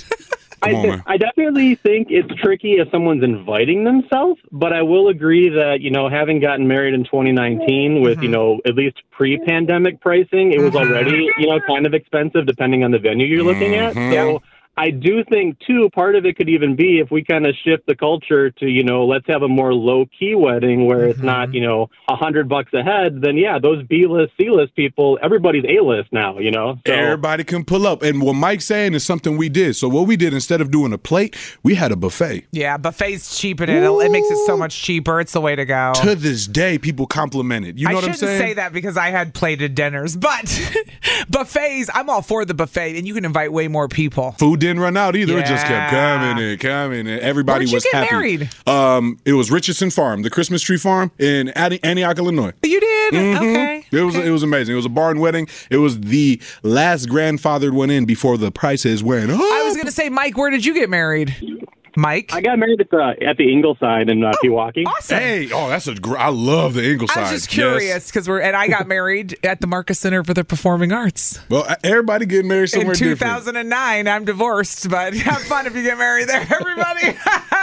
I, Come on, man. I definitely think it's tricky if someone's inviting themselves, but I will agree that, you know, having gotten married in twenty nineteen with, you know, at least pre-pandemic pricing, it was already, you know, kind of expensive depending on the venue you're looking at. So I do think, too, part of it could even be if we kind of shift the culture to, you know, let's have a more low-key wedding where it's not, you know, a hundred bucks a head, then, yeah, those B-list, C-list people, everybody's A-list now, you know? So, Everybody can pull up. And what Mike's saying is something we did. So what we did, instead of doing a plate, we had a buffet. Yeah, buffet's cheaping it. It makes it so much cheaper. It's the way to go. To this day, people compliment it. You know I what I'm shouldn't saying? say that because I had plated dinners, but buffets, I'm all for the buffet, and you can invite way more people. Food didn't run out either. It just Yeah. kept coming and coming, and everybody Where'd you was get happy. married? Um, it was Richardson Farm, the Christmas tree farm in Adi- Antioch, Illinois. You did? Mhm. Okay. It was okay. it was amazing. It was a barn wedding. It was the last grandfathered one in before the prices went up. I was going to say, Mike, where did you get married? Mike? I got married at the, at the Ingleside in uh, Pewaukee. Awesome. Hey, oh, that's a gr- I love the Ingleside. I was just curious because we're, and I got married at the Marcus Center for the Performing Arts. Well, everybody getting married somewhere In two different. thousand nine, I'm divorced, but have fun if you get married there, everybody.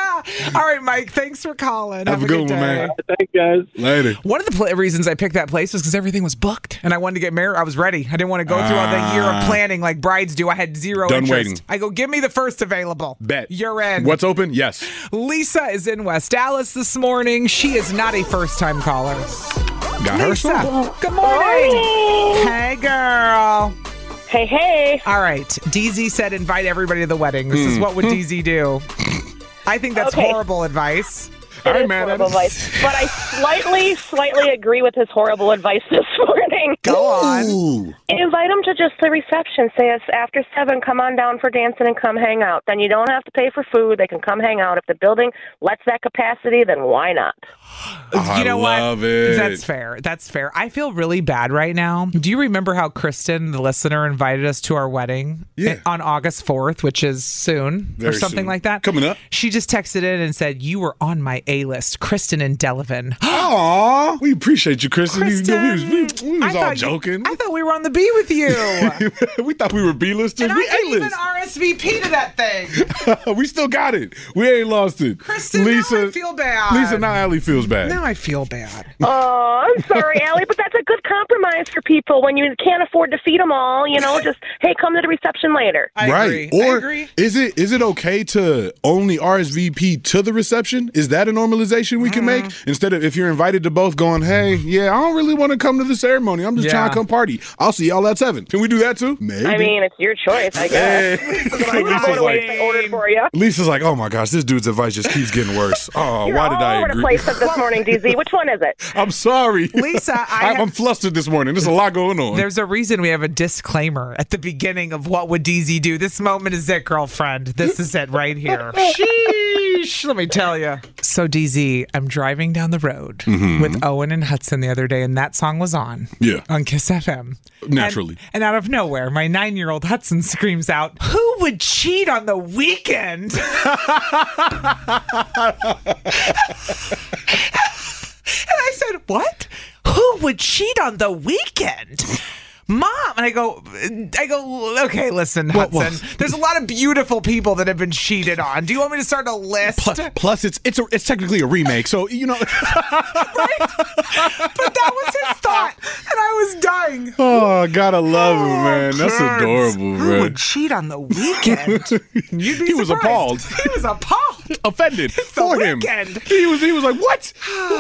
All right, Mike, thanks for calling. Have a good one, day. man. Thanks, guys. Later. One of the pl- reasons I picked that place was because everything was booked, and I wanted to get married. I was ready. I didn't want to go through all the year of planning like brides do. I had zero Done interest. waiting. I go, give me the first available. Bet. You're in. What's open? Yes. Lisa is in West Dallas this morning. She is not a first-time caller. Got her Lisa, some. good morning. Hey, girl. Hey, hey. All right. D Z said invite everybody to the wedding. This is what would D Z do. I think that's Okay. horrible advice. All It right, is man. horrible advice. But I slightly, slightly agree with his horrible advice this morning. Go on. Ooh. Invite them to just the reception. Say it's after seven, come on down for dancing and come hang out. Then you don't have to pay for food. They can come hang out. If the building lets that capacity, then why not? I you know love what? it. That's fair. That's fair. I feel really bad right now. Do you remember how Kristen, the listener, invited us to our wedding Yeah. on August fourth, which is soon Very or something soon. like that? Coming up. She just texted in and said, you were on my A-list, Kristen and Delavan. Aw, we appreciate you, Kristen. Kristen, You know, we was, we, we I was all thought you- joking. I thought we were on the B with you. we thought we were B-listers. and We I didn't even A-list. R S V P to that thing. We still got it. We ain't lost it. Kristen, Lisa, now I feel bad. Lisa, now Allie feels bad. Now I feel bad. Oh, I'm sorry, Allie, but that's a good compromise for people when you can't afford to feed them all. You know, just, hey, come to the reception later. I right. agree. Or I agree. is it is it okay to only R S V P to the reception? Is that a normalization we can make? Instead of if you're invited to both going, hey, yeah, I don't really want to come to the ceremony. I'm just Yeah. trying to come party. I'll see y'all at seven. Can we do that too? Maybe. I mean, it's your choice, I guess. Hey. I'm Lisa's going to like, wait I ordered for you. Lisa's like, oh my gosh, this dude's advice just keeps getting worse. Oh, You're why did all I over the agree? place this morning, D Z. Which one is it? I'm sorry. Lisa, I I'm, have- I'm flustered this morning. There's a lot going on. There's a reason we have a disclaimer at the beginning of what would D Z do. This moment is it, girlfriend. This is it right here. Sheesh, let me tell you. So D Z, I'm driving down the road Mhm. with Owen and Hudson the other day, and that song was on. Yeah. On Kiss F M. Naturally. And, and out of nowhere, my nine-year-old Hudson screams out, "Who would cheat on the weekend?" And I said, what? Who would cheat on the weekend? Mom. And I go, I go, okay, listen, What- Hudson. what? There's a lot of beautiful people that have been cheated on. Do you want me to start a list? Plus, plus it's it's a, it's technically a remake, so you know. But that was his thought. And I was dying. Oh, gotta love him, man. That's kids. adorable, Who man. would cheat on the weekend? You'd be He was surprised. appalled. He was appalled. Offended for him. weekend. He was he was like, what?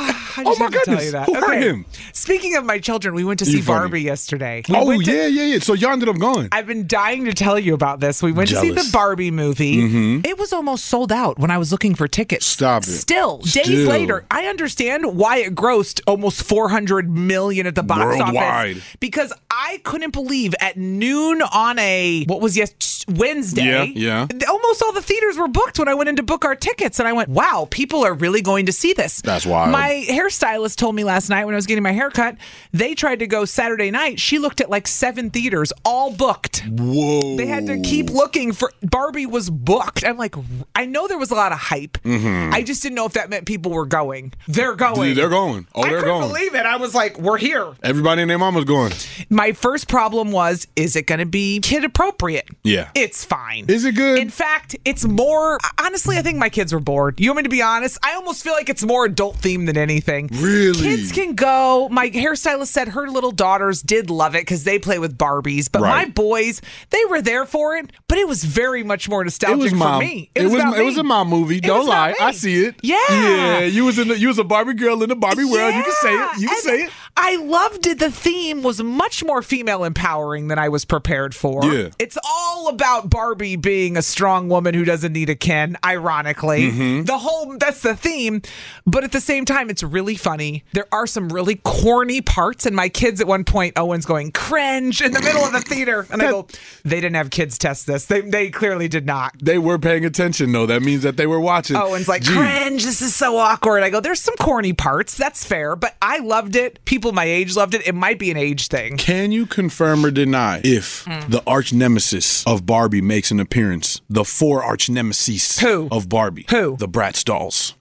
I Oh just my had to tell goodness. you that. Who hurt Okay. him? Speaking of my children, we went to You see funny. Barbie yesterday. We Oh went to- yeah, yeah, yeah. So y'all ended up going. I've been dying to tell you about this. We went to see Jealous. the Barbie movie. Mhm. It was almost sold out when I was looking for tickets. Stop it. Still, days Still. later, I understand why it grossed almost four hundred million at the box Worldwide. office because I couldn't believe at noon on a what was yes Wednesday. Yeah, yeah. Almost all the theaters were booked when I went in to book our tickets, and I went, "Wow, people are really going to see this." That's wild. My hairstylist told me last night when I was getting my hair cut, they tried to go Saturday night. She looked at like seven theaters, all booked. Whoa. They had to keep looking for Barbie was booked. I'm like, I know there was a lot of hype. Mhm. I just didn't know if that meant people were going. They're going. Dude, they're going. Oh, I they're couldn't going. believe it. I was like, we're here. Everybody and their mama's going. My first problem was, is it going to be kid appropriate? Yeah. It's fine. Is it good? In fact, it's more, honestly, I think my kids were bored. You want me to be honest? I almost feel like it's more adult themed than anything. Really? Kids can go. My hairstylist said her little daughters did love it because they play with Barbies. But Right. my boys, they were there for it, but it was very much more nostalgic It was mom. for me. It was about it was me. a mom movie. It Don't was about lie. me. I see it. Yeah. Yeah. You was in the, you was a Barbie girl in the Barbie world. You can say it. You can And say it. I loved it. The theme was much more female empowering than I was prepared for. Yeah. It's all about Barbie being a strong woman who doesn't need a Ken, ironically. Mhm. The whole, that's the theme. But at the same time, it's really funny. There are some really corny parts. And my kids at one point, Owen's going, cringe in the middle of the theater. And I go, they didn't have kids test this. They, they clearly did not. They were paying attention though. That means that they were watching. Owen's like, Gee. cringe, this is so awkward. I go, there's some corny parts. That's fair. But I loved it. People my age loved it. It might be an age thing. Can you confirm or deny if Mm. the arch nemesis of Barbie makes an appearance? The four arch nemesis Who? of Barbie. Who? The Bratz dolls.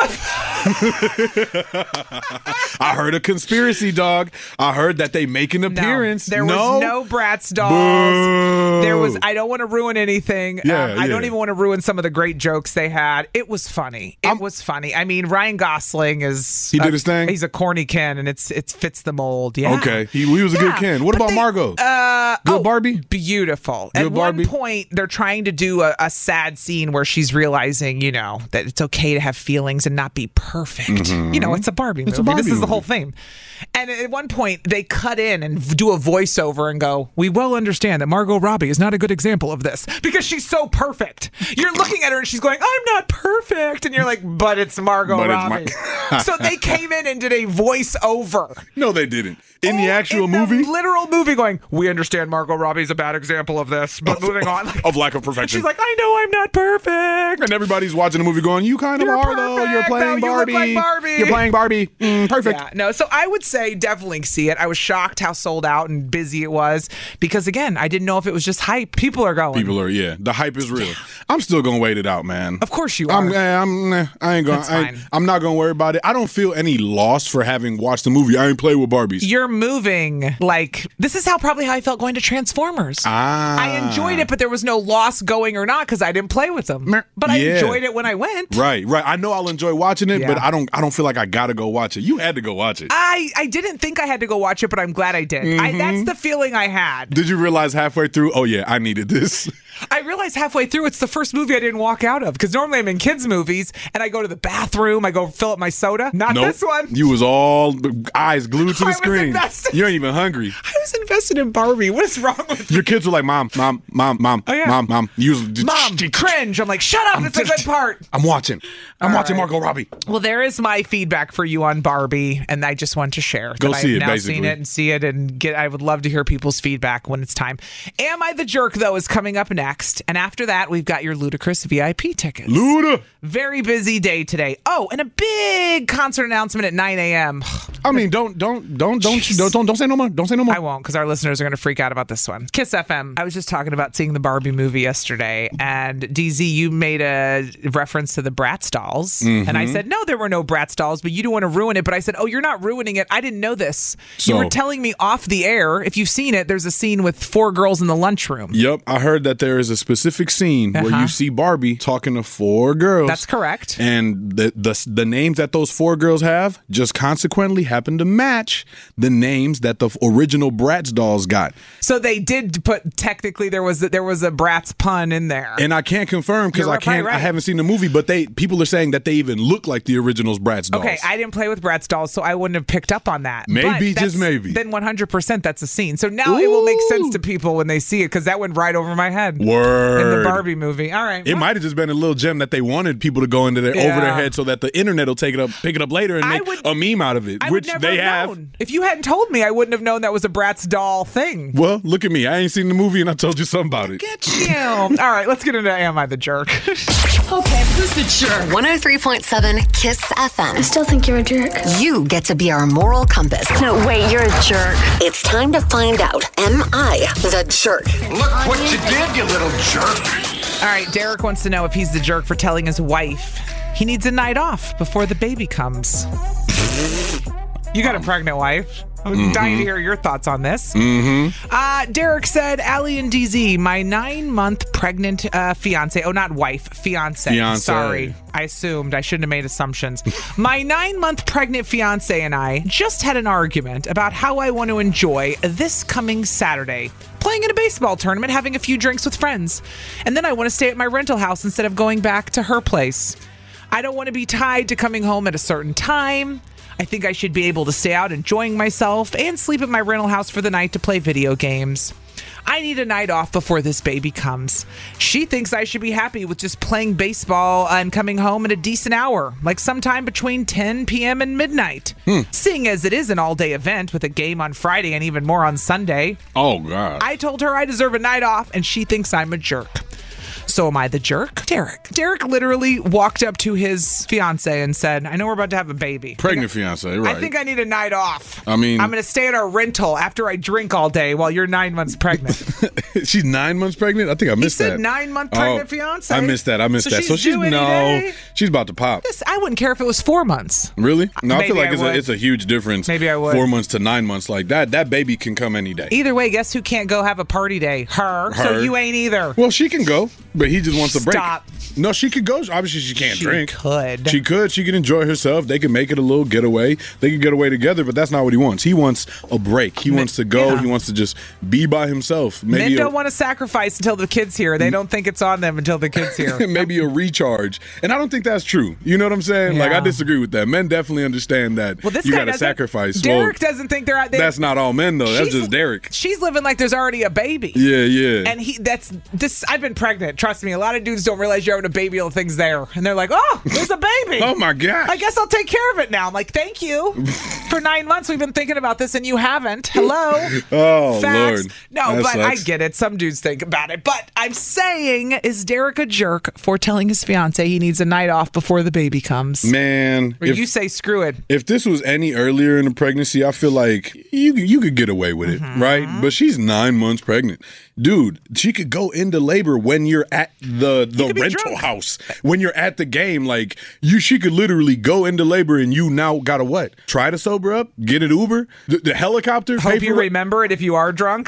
I heard a conspiracy, dog. I heard that they make an appearance. No, there no? was no Bratz dolls. Boo. There was. I don't want to ruin anything. Yeah, um, I don't yeah. even want to ruin some of the great jokes they had. It was funny. It was funny. I mean, Ryan Gosling is. He did a- his thing? He's a corny Ken, and it's it fits the mold. Yeah. Okay. He, he was a good Yeah, Ken. What but about they- Margot? Uh, Good oh, Barbie? Beautiful. Good At Barbie? one point, they're trying to do a, a sad scene where she's realizing, you know, that it's okay to have feelings and not be perfect. Mhm. You know, it's a Barbie movie. It's a Barbie this is the movie. whole theme. And at one point, they cut in and do a voiceover and go, "We well understand that Margot Robbie is not a good example of this because she's so perfect." You're looking at her and she's going, "I'm not perfect," and you're like, "But it's Margot But it's Robbie." Mar- So they came in and did a voiceover. No, they didn't. In the actual In the movie? literal movie, going, "We understand Margot Robbie's a bad example of this, but moving on." Like, Of lack of and perfection. she's like, "I know I'm not perfect." And everybody's watching the movie going, you kind of You're are, though. You're perfect, playing though. You Barbie. look like Barbie. You're playing Barbie. Mm, perfect. Yeah, no, so I would say definitely see it. I was shocked how sold out and busy it was because, again, I didn't know if it was just hype. People are going. People are, yeah. The hype is real. I'm still going to wait it out, man. Of course you are. I'm, I'm, I'm I ain't going to. I'm not going to worry about it. I don't feel any loss for having watched the movie. I ain't played with Barbies. You're moving like, this is how probably how I felt going to Transformers. Ah. I enjoyed it, but there was no loss going or not because I didn't play with them. But I Yeah. enjoyed it when I went. Right, right. I know I'll enjoy watching it, Yeah. but I don't I don't feel like I got to go watch it. You had to go watch it. I, I didn't think I had to go watch it, but I'm glad I did. I, Mhm. that's the feeling I had. Did you realize halfway through, oh, yeah, I needed this? I realized halfway through it's the first movie I didn't walk out of because normally I'm in kids' movies and I go to the bathroom, I go fill up my soda. Not Nope. this one. You was all eyes glued to the I was screen. invested. You ain't even hungry. I was invested in Barbie. What is wrong with Your kids were like, Mom, Mom, Mom, Mom, Oh, yeah. Mom, Mom. You was, Mom, cringe. I'm like, shut up. It's a good part. I'm watching. I'm All watching right. Margot Robbie. Well, there is my feedback for you on Barbie, and I just want to share. Go that see I've it, now basically. seen it and see it, and get. I would love to hear people's feedback when it's time. Am I the Jerk, though, is coming up next, and after that, we've got your Ludacris V I P tickets. Luda. Very busy day today. Oh, and a big concert announcement at nine a.m. I mean, don't, don't, don't, don't, don't, don't, don't say no more. Don't say no more. I won't, because our listeners are going to freak out about this one. Kiss F M. I was just talking about seeing the Barbie movie yesterday, and D Z, you made a reference to the Bratz dolls, Mhm. and I said, no, there were no Bratz dolls, but you don't want to ruin it. But I said, oh, you're not ruining it. I didn't know this. you So- were telling me off the air. If you've seen it, there's a scene with four girls in the lunchroom. Yep, I heard that there is a specific scene where Uh-huh. you see Barbie talking to four girls. That's correct. And the, the the names that those four girls have just consequently happen to match the names that the original Bratz dolls got. So they did put, technically, there was a, there was a Bratz pun in there. And I can't confirm because You're I right, can't. right. I haven't seen the movie, but they people are saying that they even look like the original's Bratz dolls. Okay, I didn't play with Bratz dolls, so I wouldn't have picked up on that. Maybe, But just that's- maybe. Then one hundred percent that's a scene. So now it will make sense to people when they see it, because that went right over my head. Word. In the Barbie movie. All right. It might have just been a little gem that they wanted people to go into their over their Yeah. head so that the internet will take it up, pick it up later, and I make would- a meme out of it, I which would never they have. have. Known. If you hadn't told me, I wouldn't have known that was a Bratz doll thing. Well, look at me. I ain't seen the movie, and I told you something about it. You. All right, let's get into Am I the Jerk? Okay, who's the jerk? one oh three point seven Kiss F M. I still think you're a jerk. You get to be our moral compass. No, wait, you're a jerk. It's time to find out, am I the jerk? Look what you did, you little jerk. All right, Derek wants to know if he's the jerk for telling his wife he needs a night off before the baby comes. You got a pregnant wife. I'm Mm-hmm. dying to hear your thoughts on this. Mm-hmm. Uh, Derek said, Allie and D Z, my nine-month pregnant uh, fiance, oh, not wife, fiance. Fiance. Sorry, I assumed. I shouldn't have made assumptions. My nine-month pregnant fiance and I just had an argument about how I want to enjoy this coming Saturday. Playing in a baseball tournament, having a few drinks with friends. And then I want to stay at my rental house instead of going back to her place. I don't want to be tied to coming home at a certain time. I think I should be able to stay out enjoying myself and sleep at my rental house for the night to play video games. I need a night off before this baby comes. She thinks I should be happy with just playing baseball and coming home at a decent hour, like sometime between ten p.m. and midnight. Hmm. Seeing as it is an all-day event with a game on Friday and even more on Sunday, Oh, God. I told her I deserve a night off, and she thinks I'm a jerk. So am I the jerk? Derek. Derek literally walked up to his fiance and said, I know we're about to have a baby. Pregnant fiance, right. I think I need a night off. I mean- I'm going to stay at our rental after I drink all day while you're nine months pregnant. She's nine months pregnant? I think I missed said that. nine-month pregnant Oh, fiance. I missed that. I missed So that. she's so she's, due any no, day? she's about to pop. This, I wouldn't care if it was four months. Really? No, I Maybe feel like I it's would. a, it's a huge difference. Maybe I would. Four months to nine months like that. That baby can come any day. Either way, guess who can't go have a party day? Her. So Her. you ain't either. Well, she can go, but he just wants a break. Stop. No, she could go. Obviously, she can't She drink. could. She could. She could enjoy herself. They can make it a little getaway. They can get away together, but that's not what he wants. He wants a break. He wants to go. yeah. He wants to just be by himself. Men Maybe don't a, want to sacrifice until the kid's here. They don't think it's on them until the kid's here. maybe a recharge. And I don't think that's true. You know what I'm saying? Like, I Yeah. disagree with that. Men definitely understand that Well, this you guy got to doesn't- sacrifice. Derek Well, doesn't think they're out there. that's not all men, though. That's She's- just Derek. She's living like there's already a baby. Yeah, yeah. And he that's this I've been pregnant. trust me, a lot of dudes don't realize you're having a baby until things there. And they're like, oh, there's a baby. Oh, my gosh. I guess I'll take care of it now. I'm like, thank you. For nine months, we've been thinking about this, and you haven't. Hello. Oh, Facts. Lord. No, That but I sucks. get it. Some dudes think about it. But I'm saying, is Derek a jerk for telling his fiance he needs a night off before the baby comes? Man. Or if- you say, screw it. If this was any earlier in the pregnancy, I feel like you you could get away with it, Mm-hmm. right? But she's nine months pregnant. Dude, she could go into labor when you're at the, the rental house, when you're at the game. Like, you, she could literally go into labor and you now gotta what? Try to sober up? Get an Uber? The, the helicopter? Hope pay you for it? remember it if you are drunk.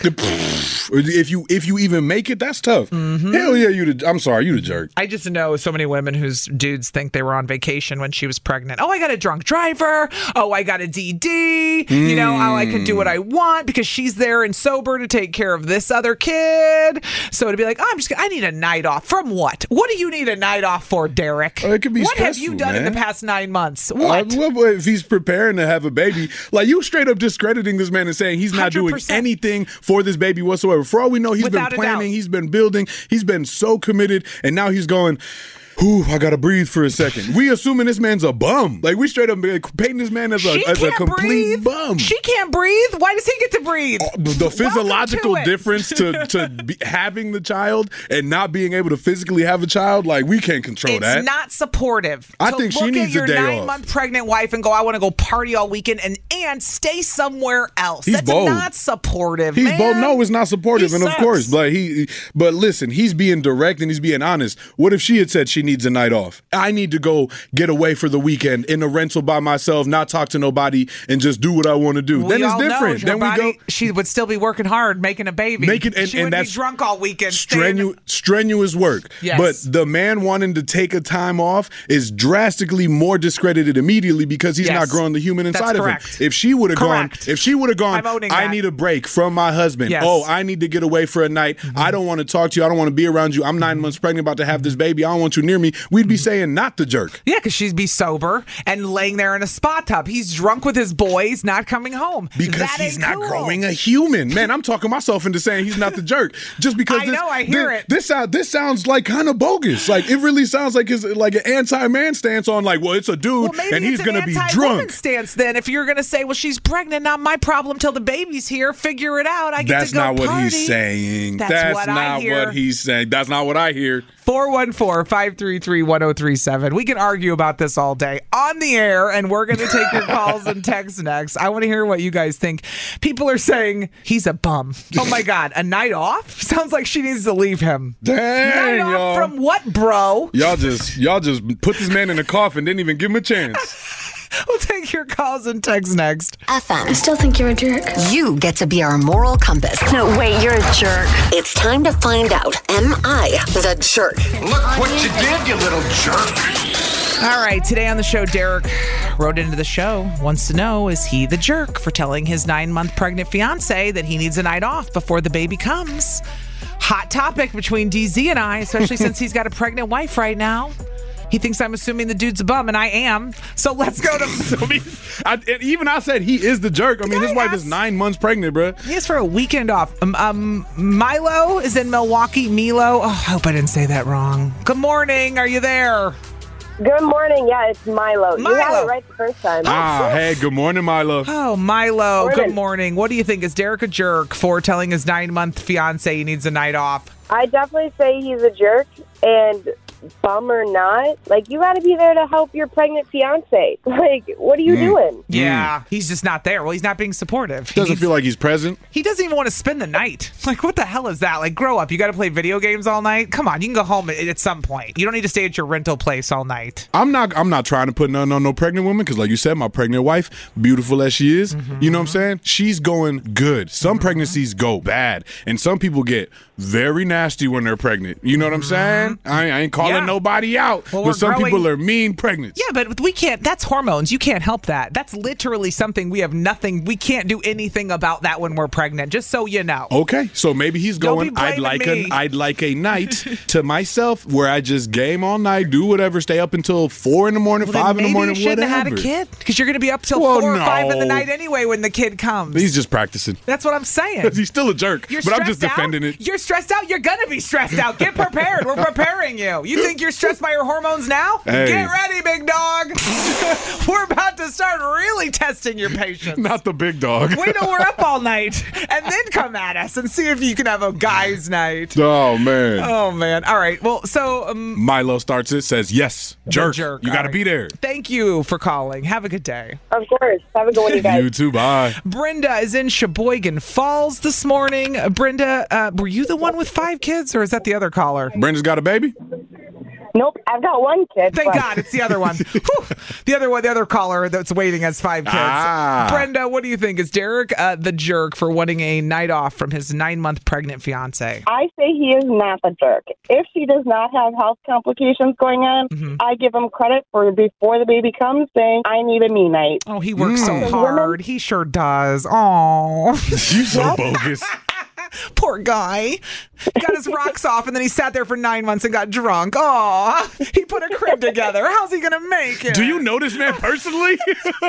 If you if you even make it, that's tough. Mm-hmm. Hell yeah, you the, I'm sorry, you the jerk. I just know so many women whose dudes think they were on vacation when she was pregnant. Oh, I got a drunk driver. Oh, I got a D D. You know, oh, I can do what I want because she's there and sober to take care of this other kid. So to be like, oh, I'm just, I need a night off. From what? What do you need a night off for, Derek? Oh, it could be What have you stressful, done in man. the past nine months? What? Uh, well, if he's preparing to have a baby, like you straight up discrediting this man and saying he's not one hundred doing percent. anything for this baby whatsoever. For all we know, he's Without a been planning, doubt. he's been building, he's been so committed, and now he's going, whew, I gotta breathe for a second. We assuming this man's a bum. Like we straight up painting this man as a, She as a can't complete breathe. bum. She can't breathe. Why does he get to breathe? The physiological to it. difference to, to be, having the child and not being able to physically have a child, like we can't control It's that. not supportive. I to think she look needs at a your day off. nine-month pregnant wife and go, I want to go party all weekend and and stay somewhere else. He's That's bold. not supportive. He's man. bold. No, it's not supportive. He and of sucks. course, but he, but listen, he's being direct and he's being honest. What if she had said she needs a night off? I need to go get away for the weekend in a rental by myself, not talk to nobody, and just do what I want to do. We then it's all know different. her Then we body- go She would still be working hard, making a baby. Making- and- she and would be that's drunk all weekend. staying- strenu- strenuous work. Yes. But the man wanting to take a time off is drastically more discredited immediately because he's Yes. not growing the human That's inside of him. correct. If she would have gone, Correct. if she would have gone, I'm owning I that. need a break from my husband. Yes. Oh, I need to get away for a night. I don't want to talk to you. I don't want to be around you. I'm nine months pregnant, about to have this baby. I don't want you near me. We'd be saying not the jerk. Yeah, because she'd be sober and laying there in a spa tub. He's drunk with his boys, not coming home. Because That he's ain't not cool. growing a human. Man, I'm talking myself into saying he's not the jerk. Just because I this, know, I hear this, it. This, sound, this sounds like kind of bogus. Like it really sounds like his like an anti-man stance on like, well, it's a dude Well, maybe and he's it's gonna an be anti-woman drunk. stance then. If you're gonna say, well, she's pregnant, not my problem till the baby's here. Figure it out. I get That's to go not what party. he's saying. That's That's, what I not hear. what he's saying. That's not what I hear. four one four, five three three, one oh three seven. We can argue about this all day on the air, and we're going to take your calls and texts next. I want to hear what you guys think. People are saying he's a bum. Oh, my God. A night off? Sounds like she needs to leave him. Dang, Night off y'all. from what, bro? Y'all just y'all just put this man in a coffin, didn't even give him a chance. We'll take your calls and texts next. F M. I still think you're a jerk. You get to be our moral compass. No, wait, you're a jerk. It's time to find out. Am I the jerk? Look what you did, you little jerk. All right, today on the show, Derek wrote into the show, wants to know, is he the jerk for telling his nine-month pregnant fiance that he needs a night off before the baby comes? Hot topic between D Z and I, especially since he's got a pregnant wife right now. He thinks I'm assuming the dude's a bum, and I am. So let's go to... I mean, I, and even I said he is the jerk. I mean, his wife is nine months pregnant, bro. He is for a weekend off. Um, um, Milo is in Milwaukee. Milo. Oh, I hope I didn't say that wrong. Good morning. Are you there? Good morning. Yeah, it's Milo. You had Milo. it right the first time. Ah, hey, good morning, Milo. Oh, Milo. Morning. Good morning. What do you think? Is Derek a jerk for telling his nine-month fiance he needs a night off? I definitely say he's a jerk, and bum or not, like, you got to be there to help your pregnant fiance. Like, what are you doing? Yeah, he's just not there. Well, he's not being supportive. He Doesn't needs- feel like he's present. He doesn't even want to spend the night. Like, what the hell is that? Like, grow up. You got to play video games all night? Come on, you can go home at, at some point. You don't need to stay at your rental place all night. I'm not. I'm not trying to put none on no pregnant woman because, like you said, my pregnant wife, beautiful as she is, Mm-hmm. you know what I'm saying? She's going good. Some pregnancies go bad, and some people get very nasty when they're pregnant. You know what I'm saying? I, I ain't calling calling Yeah. nobody out. Well, but we're some growing- people are mean pregnant. Yeah, but we can't. That's hormones. You can't help that. That's literally something we have nothing. We can't do anything about that when we're pregnant. Just so you know. Okay, so maybe he's Don't going. be I'd blaming like me. a. I'd like a night to myself where I just game all night, do whatever, stay up until four in the morning, Well, then five in the maybe morning, you shouldn't whatever. have had a kid because you're going to be up till Well, four or five in the no. night anyway when the kid comes. He's just practicing. That's what I'm saying. He's still a jerk, You're but I'm just stressed defending out? it. You're stressed out. You're gonna be stressed out. Get prepared. We're preparing you. You think you're stressed by your hormones now? Hey. Get ready, big dog. We're about to start really testing your patience. Not the big dog. Wait till we're up all night and then come at us and see if you can have a guy's night. Oh man. Oh man. All right. Well, so um, Milo starts it. Says yes, jerk. jerk. You got to All be there. thank you for calling. Have a good day. Of course. Have a good one, you guys. You too. Bye. Brenda is in Sheboygan Falls this morning. Uh, Brenda, uh, were you the one with five kids, or is that the other caller? Brenda's got a baby. Nope, I've got one kid. Thank but- God, it's the other one. Whew. The other one, the other caller that's waiting has five kids. Ah. Brenda, what do you think? Is Derek uh, the jerk for wanting a night off from his nine-month pregnant fiance? I say he is not the jerk. If she does not have health complications going on, Mm-hmm. I give him credit for before the baby comes saying, I need a me night. Oh, he works so Mm. hard. He sure does. Oh, You so bogus. poor guy. He got his rocks off, and then he sat there for nine months and got drunk. Oh, he put a crib together. How's he gonna make it? Do you know this man personally?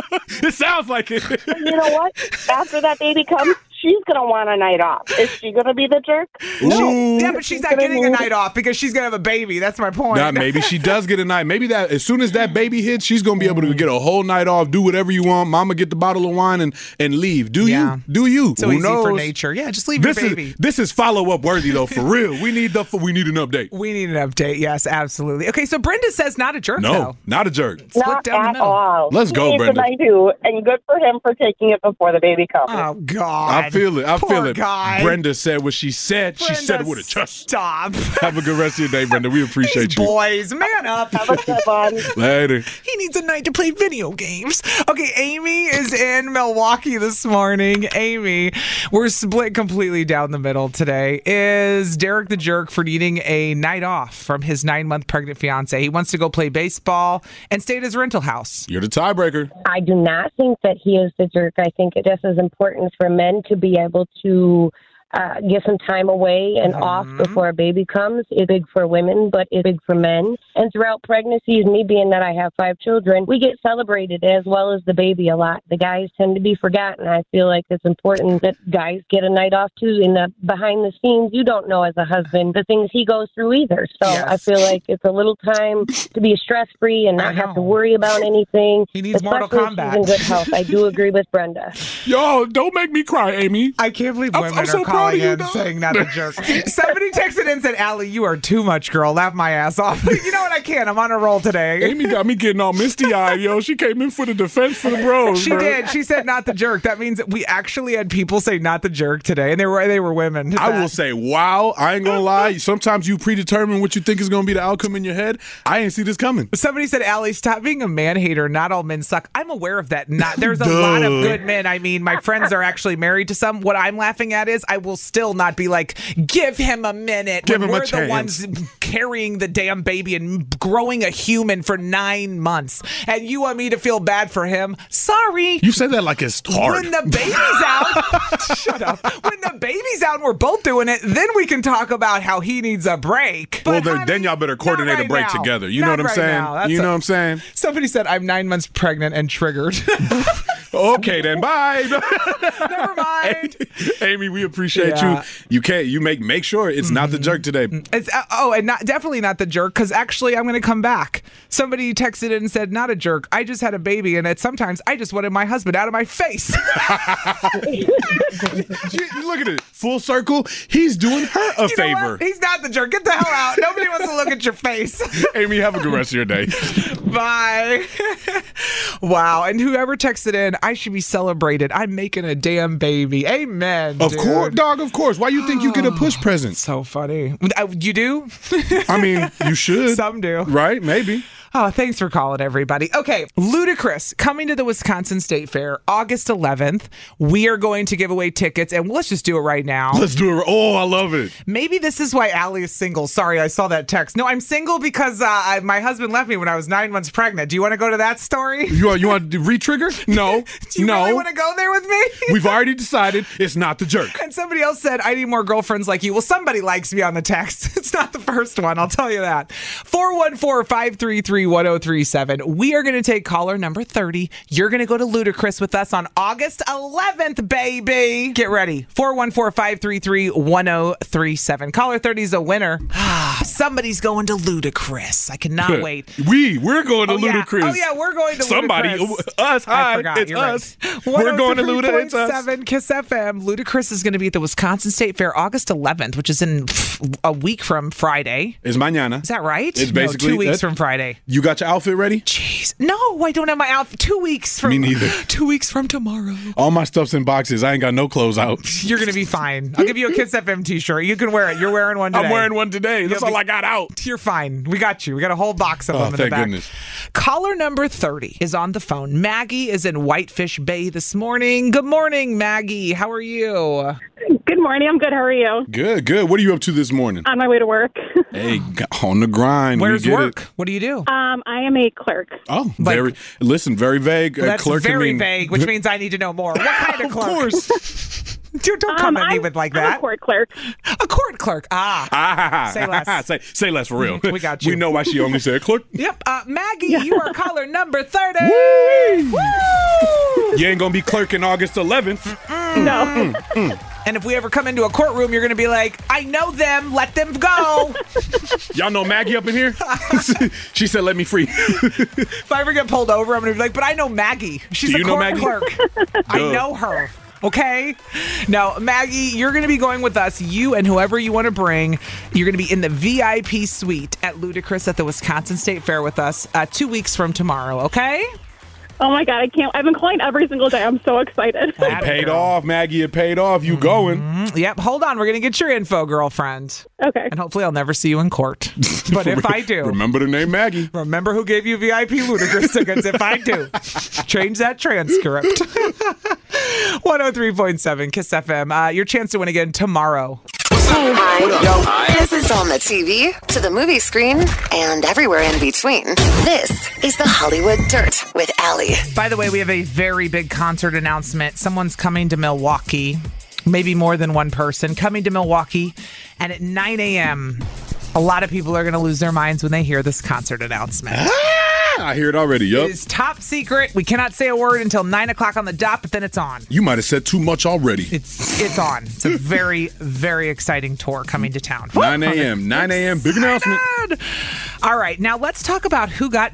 It sounds like it. You know what? After that baby comes, she's going to want a night off. Is she going to be the jerk? Ooh. Yeah, but she's not getting a night off because she's gonna have a baby. That's my point. Nah, maybe she does get a night. Maybe that as soon as that baby hits, she's gonna be able to get a whole night off, do whatever you want. Mama get the bottle of wine and, and leave. Do Yeah. you? Do you? So Who easy knows? for nature. Yeah, just leave This your baby. is this is follow up worthy though, for real. We need the we need an update. We need an update. Yes, absolutely. Okay, so Brenda says not a jerk No, though. not a jerk. Split Not down the at middle. all. Let's He go, needs a Brenda. night too, and good for him for taking it before the baby comes. Oh God. I feel it. I Poor feel it. guy. Brenda said what she said. she said it Brenda, with a chest. Stop. Have a good rest of your day, Brenda. We appreciate These you. boys, man up. Have a good one. Later. He needs a night to play video games. Okay, Amy is in Milwaukee this morning. Amy, we're split completely down the middle today. Is Derek the jerk for needing a night off from his nine-month pregnant fiance? He wants to go play baseball and stay at his rental house. You're the tiebreaker. I do not think that he is the jerk. I think it just is important for men to be able to uh, get some time away and Mhm. off before a baby comes. It's big for women, but it's big for men. And throughout pregnancies, me being that I have five children, we get celebrated as well as the baby a lot. The guys tend to be forgotten. I feel like it's important that guys get a night off too. In the behind the scenes, you don't know as a husband the things he goes through either. So Yes. I feel like it's a little time to be stress free and I not have to know. worry about anything. He needs Mortal especially if Kombat. she's in good health. I do agree with Brenda. Yo, don't make me cry, Amy. I can't believe I'm- women I'm so are proud of calling you, in dog. saying not a jerk. Somebody texted in and said, Allie, you are too much, girl. Laugh my ass off. You know what? I can't. I'm on a roll today. Amy got me getting all misty eyed, yo. She came in for the defense for the bros. She bro. did. She said not the jerk. That means that we actually had people say not the jerk today, and they were they were women. I will say, wow, I ain't gonna lie. Sometimes you predetermine what you think is gonna be the outcome in your head. I ain't see this coming. Somebody said, Allie, stop being a man hater. Not all men suck. I'm aware of that. Not there's a Duh. lot of good men. I mean, my friends are actually married to some. What I'm laughing at is I will still not be like, give him a minute. Give when him a we're the chance. ones carrying the damn baby and growing a human for nine months. And you want me to feel bad for him? Sorry. You said that like it's hard. When the baby's out, shut up. When the baby's out and we're both doing it, then we can talk about how he needs a break. well, But then, honey, then y'all better coordinate right a break now. together. You Not know what I'm right saying? now. That's You a- know what I'm saying? Somebody said I'm nine months pregnant and triggered. Okay, then bye. Never mind. Amy, we appreciate Yeah. you. You can't. You make make sure it's not the jerk today. It's uh, oh, and not definitely not the jerk because actually I'm going to come back. Somebody texted in and said, "Not a jerk. I just had a baby, and it sometimes I just wanted my husband out of my face." You- Look at it, full circle. He's doing her a You know favor. what? He's not the jerk. Get the hell out. Nobody wants to look at your face. Amy, have a good rest of your day. Bye. Wow. And whoever texted in, I should be celebrated. I'm making a damn baby. Amen. Of dude. course, dog. Of course. Why you think you get a push present? So funny. Uh, you do? I mean, you should. Some do. Right? Maybe. Oh, thanks for calling, everybody. Okay, Ludacris coming to the Wisconsin State Fair August eleventh. We are going to give away tickets, and let's just do it right now. Let's do it. Oh, I love it. Maybe this is why Allie is single. Sorry, I saw that text. No, I'm single because uh, I, my husband left me when I was nine months pregnant. Do you want to go to that story? You want, you want to re-trigger? No. Do you no. really want to go there with me? We've already decided it's not the jerk. And somebody else said, I need more girlfriends like you. Well, somebody likes me on the text. It's not the first one, I'll tell you that. four one four, five three three, one zero three seven. We are going to take caller number thirty. You're going to go to Ludacris with us on August eleventh, baby. Get ready. four one four, five three three, one zero three seven. Caller thirty is a winner. Somebody's going to Ludacris. I cannot wait. We, we're going to oh, yeah. Ludacris. Oh, yeah, we're going to Somebody, Ludacris. us, hi, I forgot. it's You're us. Right. We're going to Luda, it's us. seven Kiss F M. Ludacris is going to be at the Wisconsin State Fair August eleventh, which is in a week from Friday. It's mañana. Is that right? It's basically no, two weeks from Friday. You got your outfit ready? Jeez. No, I don't have my outfit. Two weeks from Me neither. Two weeks from tomorrow. All my stuff's in boxes. I ain't got no clothes out. You're going to be fine. I'll give you a Kiss F M t-shirt. You can wear it. You're wearing one today. I'm wearing one today. That's You'll all be, I got out. You're fine. We got you. We got a whole box of oh, them in thank the back. Goodness. Caller number thirty is on the phone. Maggie is in Whitefish Bay this morning. Good morning, Maggie. How are you? Good morning. I'm good. How are you? Good, good. What are you up to this morning? On my way to work. Hey, on the grind. Where's we get work? It. What do you do? Um, I am a clerk. Oh, like, very. Listen, very vague. Well, that's clerk very mean, vague, which means I need to know more. What kind of clerk? Of course. Dude, don't come um, at me I'm, with like I'm that. a court clerk. A court clerk. Ah. ah say less. say, say less for real. We got you. We know why she only said clerk. Yep. Uh, Maggie, yeah. You are caller number thirty. Woo! Woo! You ain't going to be clerking August eleventh. Mm-mm. No. Mm-mm. And if we ever come into a courtroom, you're going to be like, I know them. Let them go. Y'all know Maggie up in here? She said, let me free. If I ever get pulled over, I'm going to be like, but I know Maggie. She's Do a you know court Maggie? clerk. I know her. Okay? Now, Maggie, you're going to be going with us. You and whoever you want to bring, you're going to be in the V I P suite at Ludacris at the Wisconsin State Fair with us uh, two weeks from tomorrow, okay? Oh, my God. I can't. I've been calling every single day. I'm so excited. It paid girl. off, Maggie. It paid off. You mm-hmm. going. Yep. Hold on. We're going to get your info, girlfriend. Okay. And hopefully I'll never see you in court. But if I do. Remember the name Maggie. Remember who gave you V I P Ludacris tickets if I do. Change that transcript. one oh three point seven Kiss F M. Uh, your chance to win again tomorrow. Hi. Yo. This is on the T V, to the movie screen, and everywhere in between. This is the Hollywood Dirt with Allie. By the way, we have a very big concert announcement. Someone's coming to Milwaukee. Maybe more than one person coming to Milwaukee. And at nine a.m., a lot of people are going to lose their minds when they hear this concert announcement. I hear it already, yup. It is top secret. We cannot say a word until nine o'clock on the dot, but then it's on. You might have said too much already. It's it's on. It's a very, very exciting tour coming to town. nine a.m. nine a.m. Big announcement. All right, now let's talk about who got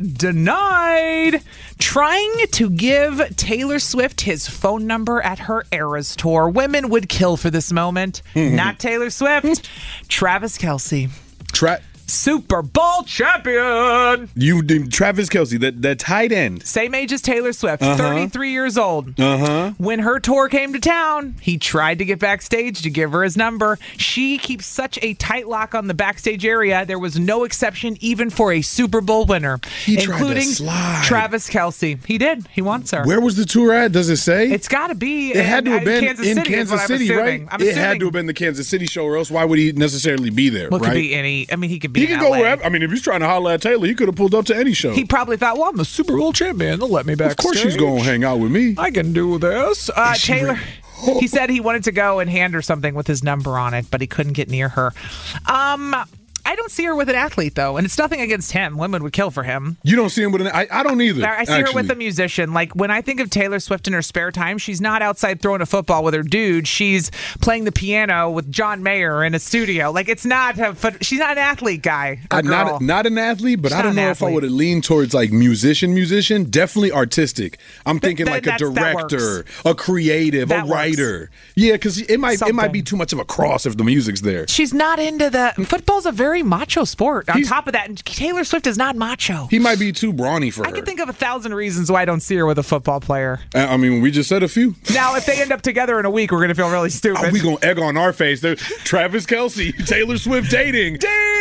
denied trying to give Taylor Swift his phone number at her Eras tour. Women would kill for this moment. Not Taylor Swift. Travis Kelce. Tra- Super Bowl champion. You did Travis Kelce, that, that tight end. Same age as Taylor Swift, uh-huh. thirty-three years old. Uh-huh. When her tour came to town, he tried to get backstage to give her his number. She keeps such a tight lock on the backstage area. There was no exception even for a Super Bowl winner, he including Travis Kelce. He did. He wants her. Where was the tour at? Does it say? It's got to be It had to have been Kansas in City, Kansas City, right? I'm it assuming. had to have been the Kansas City show, or else why would he necessarily be there, well, it right? could be any. I mean, he could be He in could L A. go wherever. I mean, if he's trying to holler at Taylor, he could have pulled up to any show. He probably thought, well, I'm the Super Bowl champion. They'll let me back. Of course she's going to hang out with me. I can do this. Uh, Taylor, he said he wanted to go and hand her something with his number on it, but he couldn't get near her. Um... I don't see her with an athlete, though, and it's nothing against him. Women would kill for him. You don't see him with an... I, I don't either, I see actually. her with a musician. Like, when I think of Taylor Swift in her spare time, she's not outside throwing a football with her dude. She's playing the piano with John Mayer in a studio. Like, it's not... A foot, she's not an athlete guy or I, girl. not, not an athlete, but She's I don't not know an if I athlete. would have leaned towards, like, musician, musician. Definitely artistic. I'm Th- thinking th- like a that's- that director, a creative, That a writer. Yeah, because it might it might be too much of a cross if the music's there. She's not into the... Football's a very macho sport. On He's- top of that, Taylor Swift is not macho. He might be too brawny for I her. can think of a thousand reasons why I don't see her with a football player. I I mean, we just said a few. Now, if they end up together in a week, we're going to feel really stupid. Are we going to egg on our face? They're, Travis Kelce, Taylor Swift dating. Ding!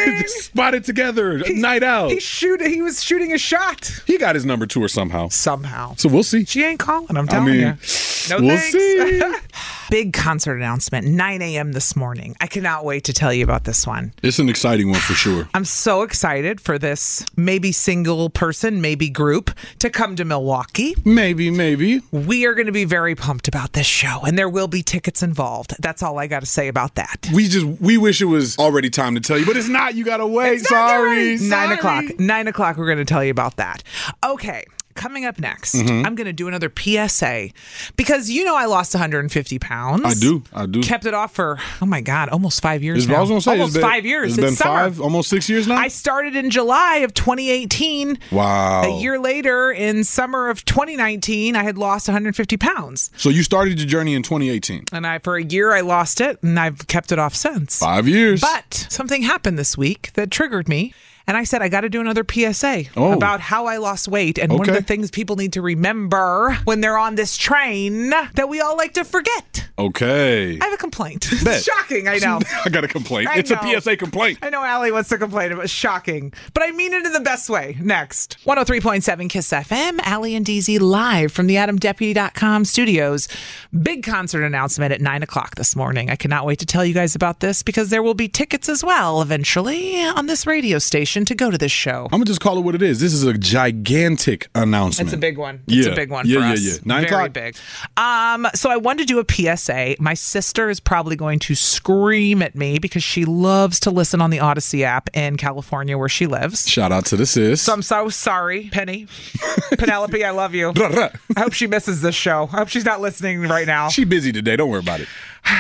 Ding! Spotted together, He- night out. He shoot. He was shooting a shot. He got his number to her somehow. Somehow. So we'll see. She ain't calling. I'm I telling mean, you. No we'll thanks. see. Big concert announcement, nine a.m. this morning. I cannot wait to tell you about this one. It's an exciting one for sure. I'm so excited for this maybe single person, maybe group to come to Milwaukee. Maybe, maybe. We are going to be very pumped about this show, and there will be tickets involved. That's all I got to say about that. We just we wish it was already time to tell you, but it's not. You gotta wait. It's not Sorry, right. Nine sorry. o'clock. Nine o'clock. We're going to tell you about that. Okay. Coming up next, Mhm. I'm going to do another P S A because you know I lost one hundred fifty pounds. I do. I do. Kept it off for, oh my God, almost five years It's- now. I was gonna say, almost it's been- five years. It's It's been summer. five, almost six years now. I started in July of twenty eighteen. Wow. A year later, in summer of twenty nineteen, I had lost one hundred fifty pounds. So you started your journey in twenty eighteen. And I, for a year, I lost it, and I've kept it off since. Five years. But something happened this week that triggered me. And I said, I got to do another P S A Oh. about how I lost weight. And one of Okay. the things people need to remember when they're on this train that we all like to forget. Okay. I have a complaint. Bet. It's shocking, I know. I got a complaint. I It's a know. P S A complaint. I know Allie wants to complain about shocking, but I mean it in the best way. Next. one oh three point seven KISS F M, Allie and D Z live from the adam deputy dot com studios. Big concert announcement at nine o'clock this morning. I cannot wait to tell you guys about this because there will be tickets as well eventually on this radio station to go to this show. I'm gonna just call it what it is. This is a gigantic announcement. It's a big one. It's Yeah. a big one Yeah, for yeah, us. yeah. Nine Very o'clock. big. Um, so I wanted to do a P S A. My sister is probably going to scream at me because she loves to listen on the Odyssey app in California where she lives. Shout out to the sis. So I'm so sorry, Penny. Penelope, I love you. I hope she misses this show. I hope she's not listening right now. She busy today. Don't worry about it.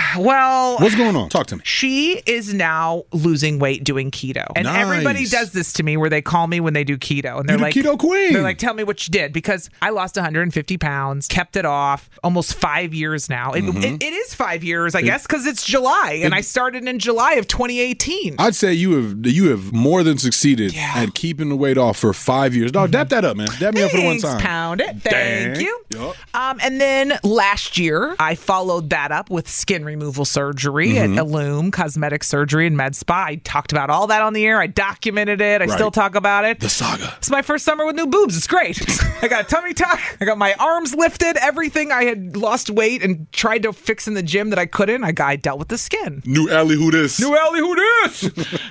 Well, What's going on? Talk to me. she is now losing weight doing keto. And Nice. everybody does this to me where they call me when they do keto. And they're You the like, keto queen. They're like, tell me what you did. Because I lost one hundred fifty pounds, kept it off almost five years now. It, Mhm. it, it is five years, I It- guess, because it's July. And it- I started in July of twenty eighteen. I'd say you have you have more than succeeded at keeping the weight off for five years. Dog, dap that up, man. Dap me up for the one Thanks, time. pound it. Thank Dang. you. Yup. Um, and then last year, I followed that up with skin removal surgery Mhm. at Illume Cosmetic Surgery and Med Spa. I talked about all that on the air. I documented it. I Right. still talk about it. The saga. It's my first summer with new boobs. It's great. I got a tummy tuck. I got my arms lifted. Everything I had lost weight and tried to fix in the gym that I couldn't, I, got, I dealt with the skin. New Allie who this? New Allie who this?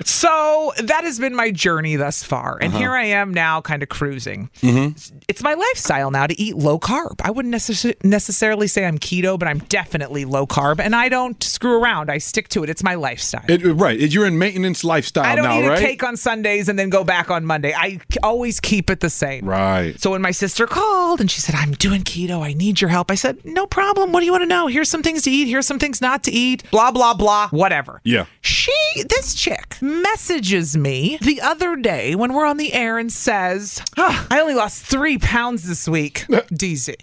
So that has been my journey thus far. And Uh-huh. here I am now kind of cruising. Mm-hmm. It's my lifestyle now to eat low carb. I wouldn't necess- necessarily say I'm keto, but I'm definitely low carb. And I don't screw around. I stick to it. It's my lifestyle. It, right. It- You're in maintenance lifestyle I don't now, eat right? a cake on Sundays and then go back on Monday. I k- always keep it the same. Right. So when my sister called and she said, I'm doing keto, I need your help. I said, no problem. What do you want to know? Here's some things to eat. Here's some things not to eat. Blah, blah, blah. Whatever. Yeah. She, this chick, messages me the other day when we're on the air and says, "Ah, I only lost three pounds this week. D Z.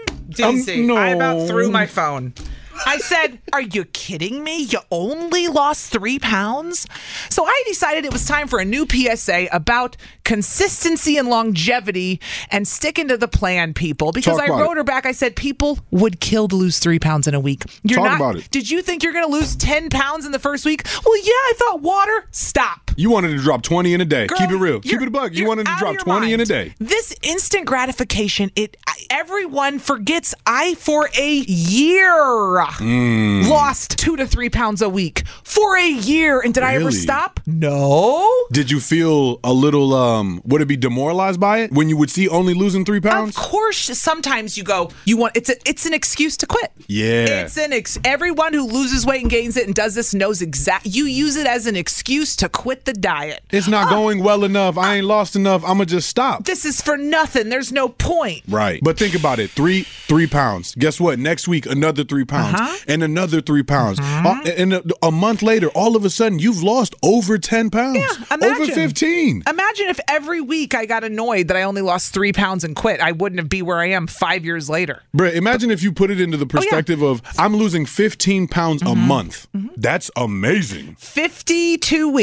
D Z. Um, no. I about threw my phone. I said, are you kidding me? You only lost three pounds? So I decided it was time for a new P S A about consistency and longevity and sticking to the plan, people. Because Talk I about wrote it. her back. I said, people would kill to lose three pounds in a week. You're Talk not, about it. Did you think you're going to lose ten pounds in the first week? Well, yeah, I thought water. Stop. You wanted to drop twenty in a day. Girl, Keep it real. Keep you're- it a bug. You you're wanted to out of drop your twenty in a mind. day. This instant gratification, it everyone forgets I for a year Mm. lost two to three pounds a week for a year. And did I ever Really? stop? No. Did you feel a little, um, would it be demoralized by it when you would see only losing three pounds? Of course, sometimes you go, you want it's a, it's an excuse to quit. Yeah. It's an ex- everyone who loses weight and gains it and does this knows exact. You use it as an excuse to quit the diet. It's not going well enough. I ain't lost enough. I'm going to just stop. This is for nothing. There's no point. Right. But think about it. Three, three pounds. Guess what? Next week, another three pounds Uh-huh. and another three pounds. Uh, and a, a month later, all of a sudden, you've lost over ten pounds. Yeah, over imagine. fifteen. Imagine if every week I got annoyed that I only lost three pounds and quit. I wouldn't be where I am five years later. Bruh, imagine if you put it into the perspective of I'm losing fifteen pounds a month. That's amazing. fifty-two weeks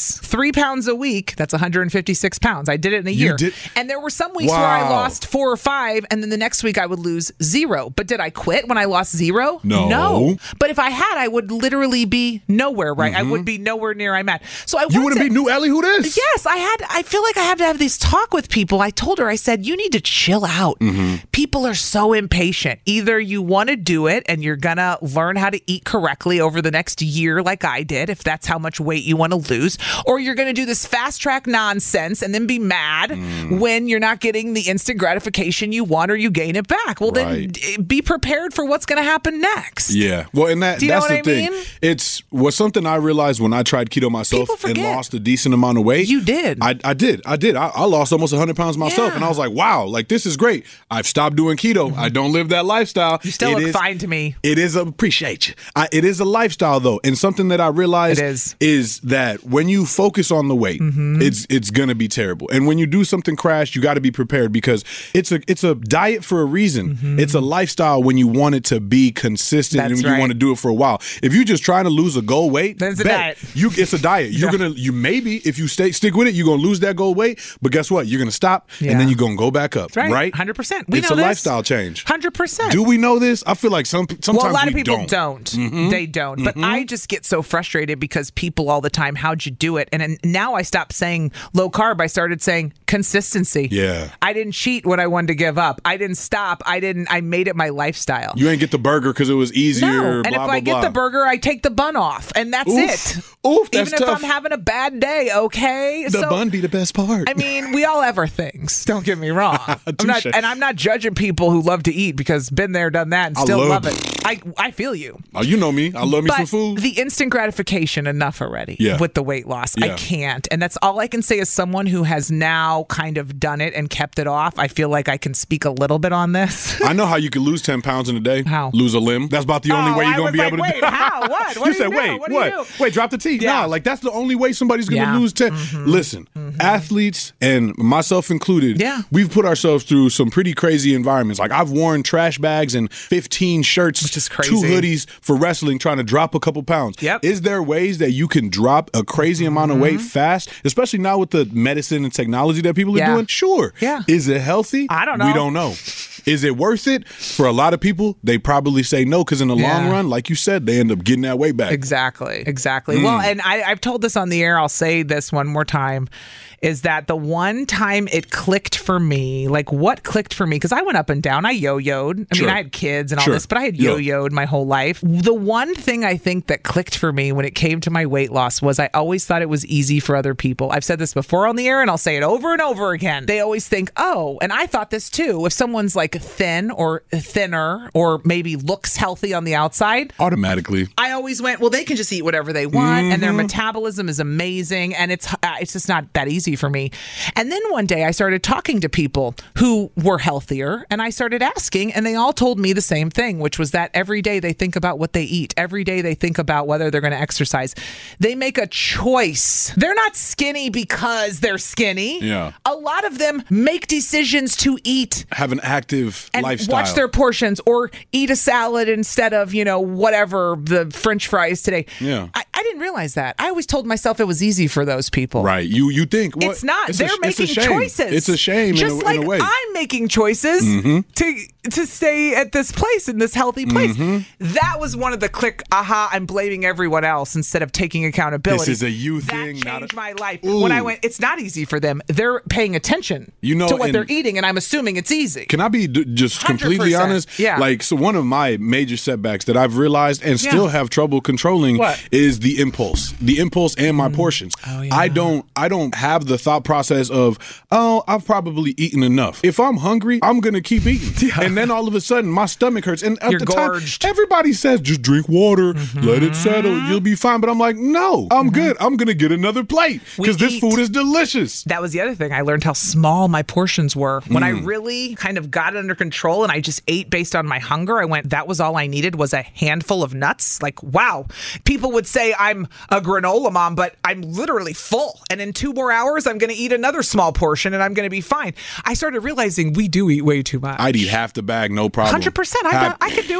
weeks, three pounds a week. That's one hundred fifty-six pounds. I did it in a You year. did- And there were some weeks where I Wow. lost four or five, and then the next week I would lose zero. But did I quit when I lost zero? No. No. But if I had, I would literally be nowhere, right? I would be nowhere near I'm at. So I Mm-hmm. You wouldn't to- be new Ellie who this? Yes, I had. I feel like I have to have this talk with people. I told her, I said, you need to chill out. Mm-hmm. People are so impatient. Either you want to do it and you're going to learn how to eat correctly over the next year, like I did, if that's how much weight you want to lose, or you're going to do this fast track nonsense and then be mad Mm. when you're not getting the instant gratification you want or you gain it back. Well, then Right. d- be prepared for what's going to happen next. Yeah. Well, and that Do you know that's the what I thing. mean? It's was something I realized when I tried keto myself and lost a decent amount of weight. You did. I, I did. I did. I, I lost almost one hundred pounds myself, and I was like, wow, like this is great. I've stopped doing keto. I don't live that lifestyle. Mm-hmm. You still It look is- fine to me. It is a, appreciate you. I, it is a lifestyle though, and something that I realized It is. is that when you focus on the weight, Mm-hmm. it's it's gonna be terrible. And when you do something crash, you got to be prepared because it's a it's a diet for a reason. It's a lifestyle when you want it to be consistent and Mm-hmm. That's you right. want to do it for a while. If you're just trying to lose a goal weight, Then it's a bet. diet. You it's a diet. You're Yeah. gonna you maybe if you stay stick with it, you're gonna lose that goal weight. But guess what? You're gonna stop Yeah. and then you're gonna go back up. That's right. Right? one hundred percent. We it's know a this. lifestyle change. one hundred percent. Do we know this? I feel like some sometimes well, a lot of we people don't. Mhm. They don't. But Mhm. I just get so frustrated because people all the time, how'd you do it? And then now I stopped saying low carb. I started saying consistency. Yeah. I didn't cheat when I wanted to give up. I didn't stop. I didn't. I made it my lifestyle. You ain't get the burger because it was easier. No, and blah, if blah, I get blah. the burger, I take the bun off, and that's Oof. it. Oof, that's Even if tough. I'm having a bad day, okay. The So- bun be the best part. I mean, we all have our things. Don't get me wrong. I'm not, Touche. and I'm not judging people who love to eat because been there, done that, and I still love- love it. I I feel you. Oh, you know me. I love me but some food. the instant gratification enough already Yeah. with the weight loss. I Yeah. can't. And that's all I can say as someone who has now kind of done it and kept it off. I feel like I can speak a little bit on this. I know how you could lose ten pounds in a day. How? Lose a limb. That's about the only Oh, way you're I going was to be like, able to wait, do it. how? What? What you do you said, do? wait, What do what? you do? Wait, drop the teeth. Yeah. Nah, like that's the only way somebody's going to Yeah. lose ten. Mhm. Listen, athletes and myself included, Yeah. we've put ourselves through some pretty crazy environments. Like I've worn trash bags and fifteen shirts, Which is crazy. two hoodies for wrestling, trying to drop a couple pounds. Yep. Is there ways that you can drop a crazy amount of weight fast, especially now with the medicine and technology that people are Yeah. doing? Sure. Yeah. Is it healthy? I don't We know. don't know. Is it worth it? For a lot of people, they probably say no because in the long Yeah. run, like you said, they end up getting that weight back. Exactly. Exactly. Mm. Well, and I, I've told this on the air. I'll say this one more time. Is that the one time it clicked for me? Like what clicked for me? Because I went up and down. I yo-yoed. I Sure. mean, I had kids and all Sure. this, but I had Yeah. yo-yoed my whole life. The one thing I think that clicked for me when it came to my weight loss was I always thought it was easy for other people. I've said this before on the air and I'll say it over and over again. They always think, oh, and I thought this too. If someone's like thin or thinner or maybe looks healthy on the outside, Automatically. I always went, well, they can just eat whatever they want, and their Mhm. metabolism is amazing, and it's uh, it's just not that easy for me. And then one day I started talking to people who were healthier, and I started asking, and they all told me the same thing, which was that every day they think about what they eat. Every day they think about whether they're going to exercise. They make a choice. They're not skinny because they're skinny. Yeah. A lot of them make decisions to eat Have an active and lifestyle. watch their portions or eat a salad instead of, you know, whatever, the French fries today. Yeah. I, I didn't realize that. I always told myself it was easy for those people. Right. You you think well, It's not. it's a- They're it's a making shame. choices. It's a shame Just in a, like in a way. I'm making choices Mhm. to to stay at this place, in this healthy place. Mhm. That was one of the click, aha, I'm blaming everyone else instead of taking accountability. This is a you that thing, changed not a- my life. Ooh. When I went, it's not easy for them. They're paying attention You know, to what and- they're eating, and I'm assuming it's easy. Can I be d- just completely one hundred percent. honest? Yeah. Like, so one of my major setbacks that I've realized and still Yeah. have trouble controlling What? is the impulse. The impulse and my portions. Oh, I don't I don't have the thought process of, oh, I've probably eaten enough. If I'm hungry, I'm gonna keep eating. And then all of a sudden my stomach hurts. And at You're the gorged. time, everybody says just drink water, let it settle, you'll be fine. But I'm like, no, I'm good. I'm gonna get another plate We because this eat- food is delicious. That was the other thing. I learned how small my portions were. When I Mm. really kind of got it under control and I just ate based on my hunger, I went, that was all I needed was a handful of nuts. Like, wow. People would say I'm a granola mom, but I'm literally full. And in two more hours, I'm going to eat another small portion and I'm going to be fine. I started realizing we do eat way too much. I'd eat half the bag, no problem. one hundred percent. I, Half- got, I could do it.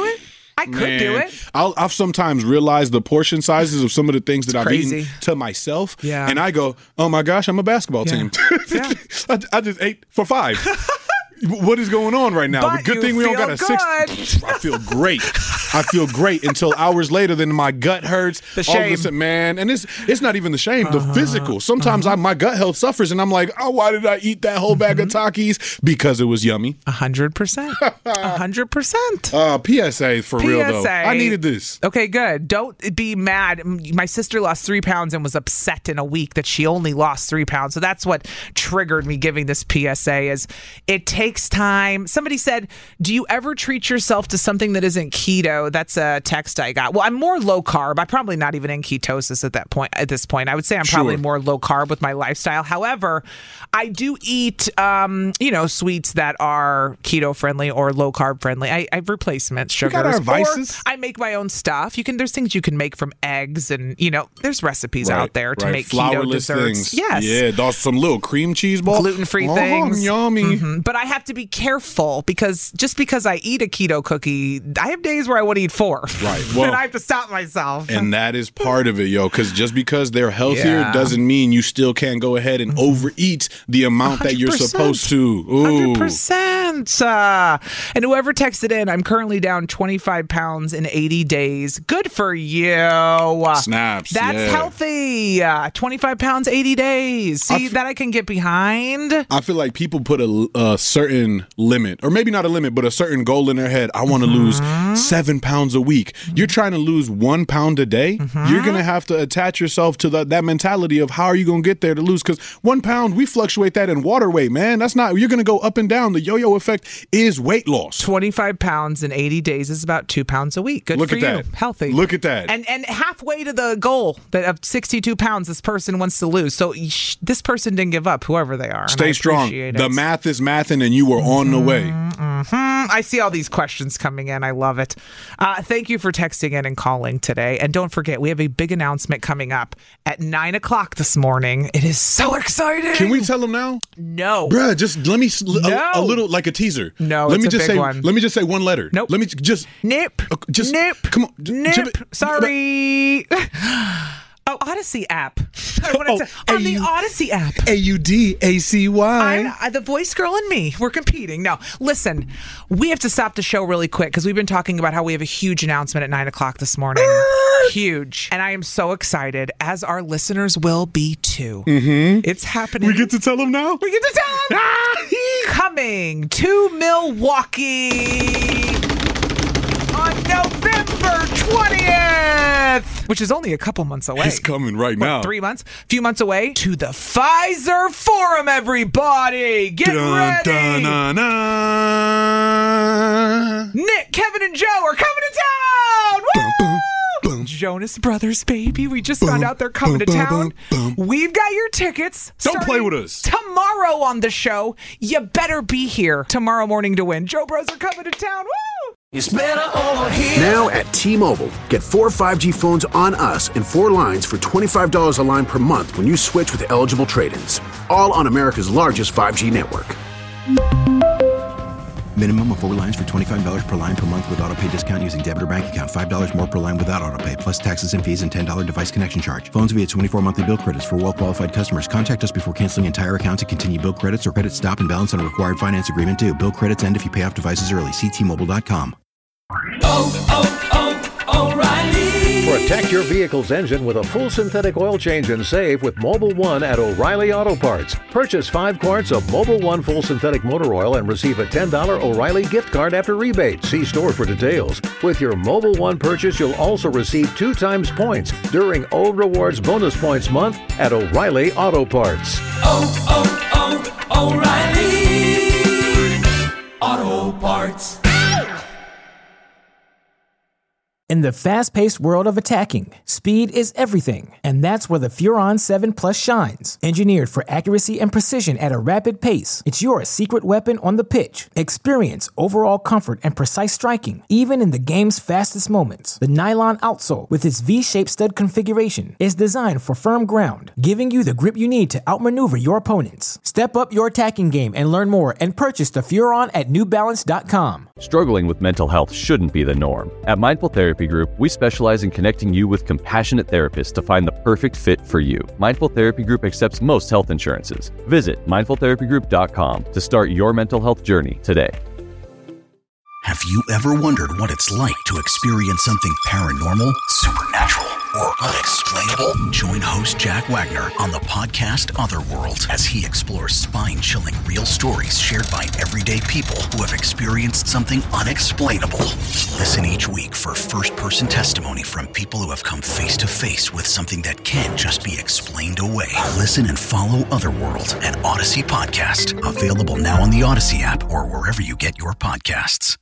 I could Man, do it. I'll, I've sometimes realized the portion sizes of some of the things that I've Crazy. eaten to myself. Yeah. And I go, oh my gosh, I'm a basketball Yeah. team. Yeah. I, I just ate for five. What is going on right now? But the good you thing we don't got a feel six. I feel great. I feel great until hours later. Then my gut hurts. The All of a shame. sudden, man, and it's it's not even the shame. The Uh-huh. physical. Sometimes I, my gut health suffers, and I'm like, oh, why did I eat that whole bag Mm-hmm. of Takis? Because it was yummy. A hundred percent. A hundred percent. Uh, P S A for real though. P S A. I needed this. Okay, good. Don't be mad. My sister lost three pounds and was upset in a week that she only lost three pounds. So that's what triggered me giving this P S A. Is it takes time. Somebody said, "Do you ever treat yourself to something that isn't keto?" That's a text I got. Well, I'm more low carb. I'm probably not even in ketosis at that point. At this point, I would say I'm probably Sure. more low carb with my lifestyle. However, I do eat, um, you know, sweets that are keto friendly or low carb friendly. I, I have replacement sugars. got our Or vices. I make my own stuff. You can. There's things you can make from eggs, and you know, there's recipes Right, out there to right. make keto Flourless desserts. things. Yes. Yeah, those some little cream cheese balls. Gluten-free oh, things. Yummy. Mhm. But I have to be careful because just because I eat a keto cookie, I have days where I want to eat four. Right. and Well, I have to stop myself. and that is part of it, yo. Because just because they're healthier Yeah. doesn't mean you still can't go ahead and overeat the amount that you're one hundred percent. supposed to. Ooh. one hundred percent. Uh, and whoever texted in, I'm currently down twenty-five pounds in eighty days. Good for you. Snaps. That's yeah. healthy. Uh, twenty-five pounds, eighty days. See, I f- that I can get behind. I feel like people put a, a certain limit, or maybe not a limit, but a certain goal in their head. I want to Mm-hmm. lose seven pounds a week. You're trying to lose one pound a day. Mm-hmm. You're going to have to attach yourself to the, that mentality of how are you going to get there to lose? Because one pound, we fluctuate that in water weight, man. That's not, you're going to go up and down. The yo-yo effect is weight loss. twenty-five pounds in eighty days is about two pounds a week. Good Look for at you. that. Healthy. Look at that. And and halfway to the goal that of sixty-two pounds this person wants to lose. So sh- this person didn't give up, whoever they are. and I Stay strong. appreciate The it. math is mathing, and you were on the way. Mhm. I see all these questions coming in. I love it. Uh, thank you for texting in and calling today. And don't forget, we have a big announcement coming up at nine o'clock this morning. It is so exciting. Can we tell them now? No. Bruh, just let me s- a- No. a, little like a teaser. No, let it's me a just big say one. let me just say one letter. Nope. Let me j- just Nip. uh, just Nip. come on. Nip. Jimmy- Sorry. Oh, Odyssey app. I wanted Oh, to, on the A- Odyssey app. A U D A C Y. I, the voice girl and me, we're competing. No, listen, we have to stop the show really quick because we've been talking about how we have a huge announcement at nine o'clock this morning. Huge. And I am so excited, as our listeners will be too. Mm-hmm. It's happening. We get to tell them now? We get to tell them. Coming to Milwaukee on November twentieth, which is only a couple months away. It's coming right What, now. Three months? A few months away to the Pfizer Forum, everybody. Get Dun, ready. dun, dun, dun. Nick, Kevin, and Joe are coming to town. Woo! Jonas Brothers, baby. We just found out they're coming to town. We've got your tickets. Don't play starting with us. Tomorrow on the show. You better be here tomorrow morning to win. Joe Bros are coming to town. Woo! It's better over here. Now at T-Mobile, get four five G phones on us and four lines for twenty-five dollars a line per month when you switch with eligible trade-ins. All on America's largest five G network. Minimum of four lines for twenty-five dollars per line per month with auto pay discount using debit or bank account. five dollars more per line without auto pay, plus taxes and fees and ten dollars device connection charge. Phones via twenty-four monthly bill credits for well-qualified customers. Contact us before canceling entire account to continue bill credits or credit stop and balance on a required finance agreement due. Bill credits end if you pay off devices early. See T Mobile dot com. Oh, oh, oh, O'Reilly. Protect your vehicle's engine with a full synthetic oil change and save with Mobile One at O'Reilly Auto Parts. Purchase five quarts of Mobile One full synthetic motor oil and receive a ten dollars O'Reilly gift card after rebate. See store for details. With your Mobile One purchase, you'll also receive two times points during O Rewards Bonus Points Month at O'Reilly Auto Parts. Oh, oh, oh, O'Reilly. Auto Parts. In the fast-paced world of attacking, speed is everything, and that's where the Furon seven Plus shines. Engineered for accuracy and precision at a rapid pace, it's your secret weapon on the pitch. Experience overall comfort and precise striking, even in the game's fastest moments. The nylon outsole, with its V-shaped stud configuration, is designed for firm ground, giving you the grip you need to outmaneuver your opponents. Step up your attacking game and learn more and purchase the Furon at new balance dot com. Struggling with mental health shouldn't be the norm. At Mindful Therapy Group, we specialize in connecting you with compassionate therapists to find the perfect fit for you. Mindful Therapy Group accepts most health insurances. Visit mindful therapy group dot com to start your mental health journey today. Have you ever wondered what it's like to experience something paranormal, supernatural, or unexplainable? Join host Jack Wagner on the podcast Otherworld as he explores spine-chilling real stories shared by everyday people who have experienced something unexplainable. Listen each week for first-person testimony from people who have come face-to-face with something that can't just be explained away. Listen and follow Otherworld at Odyssey Podcast. Available now on the Odyssey app or wherever you get your podcasts.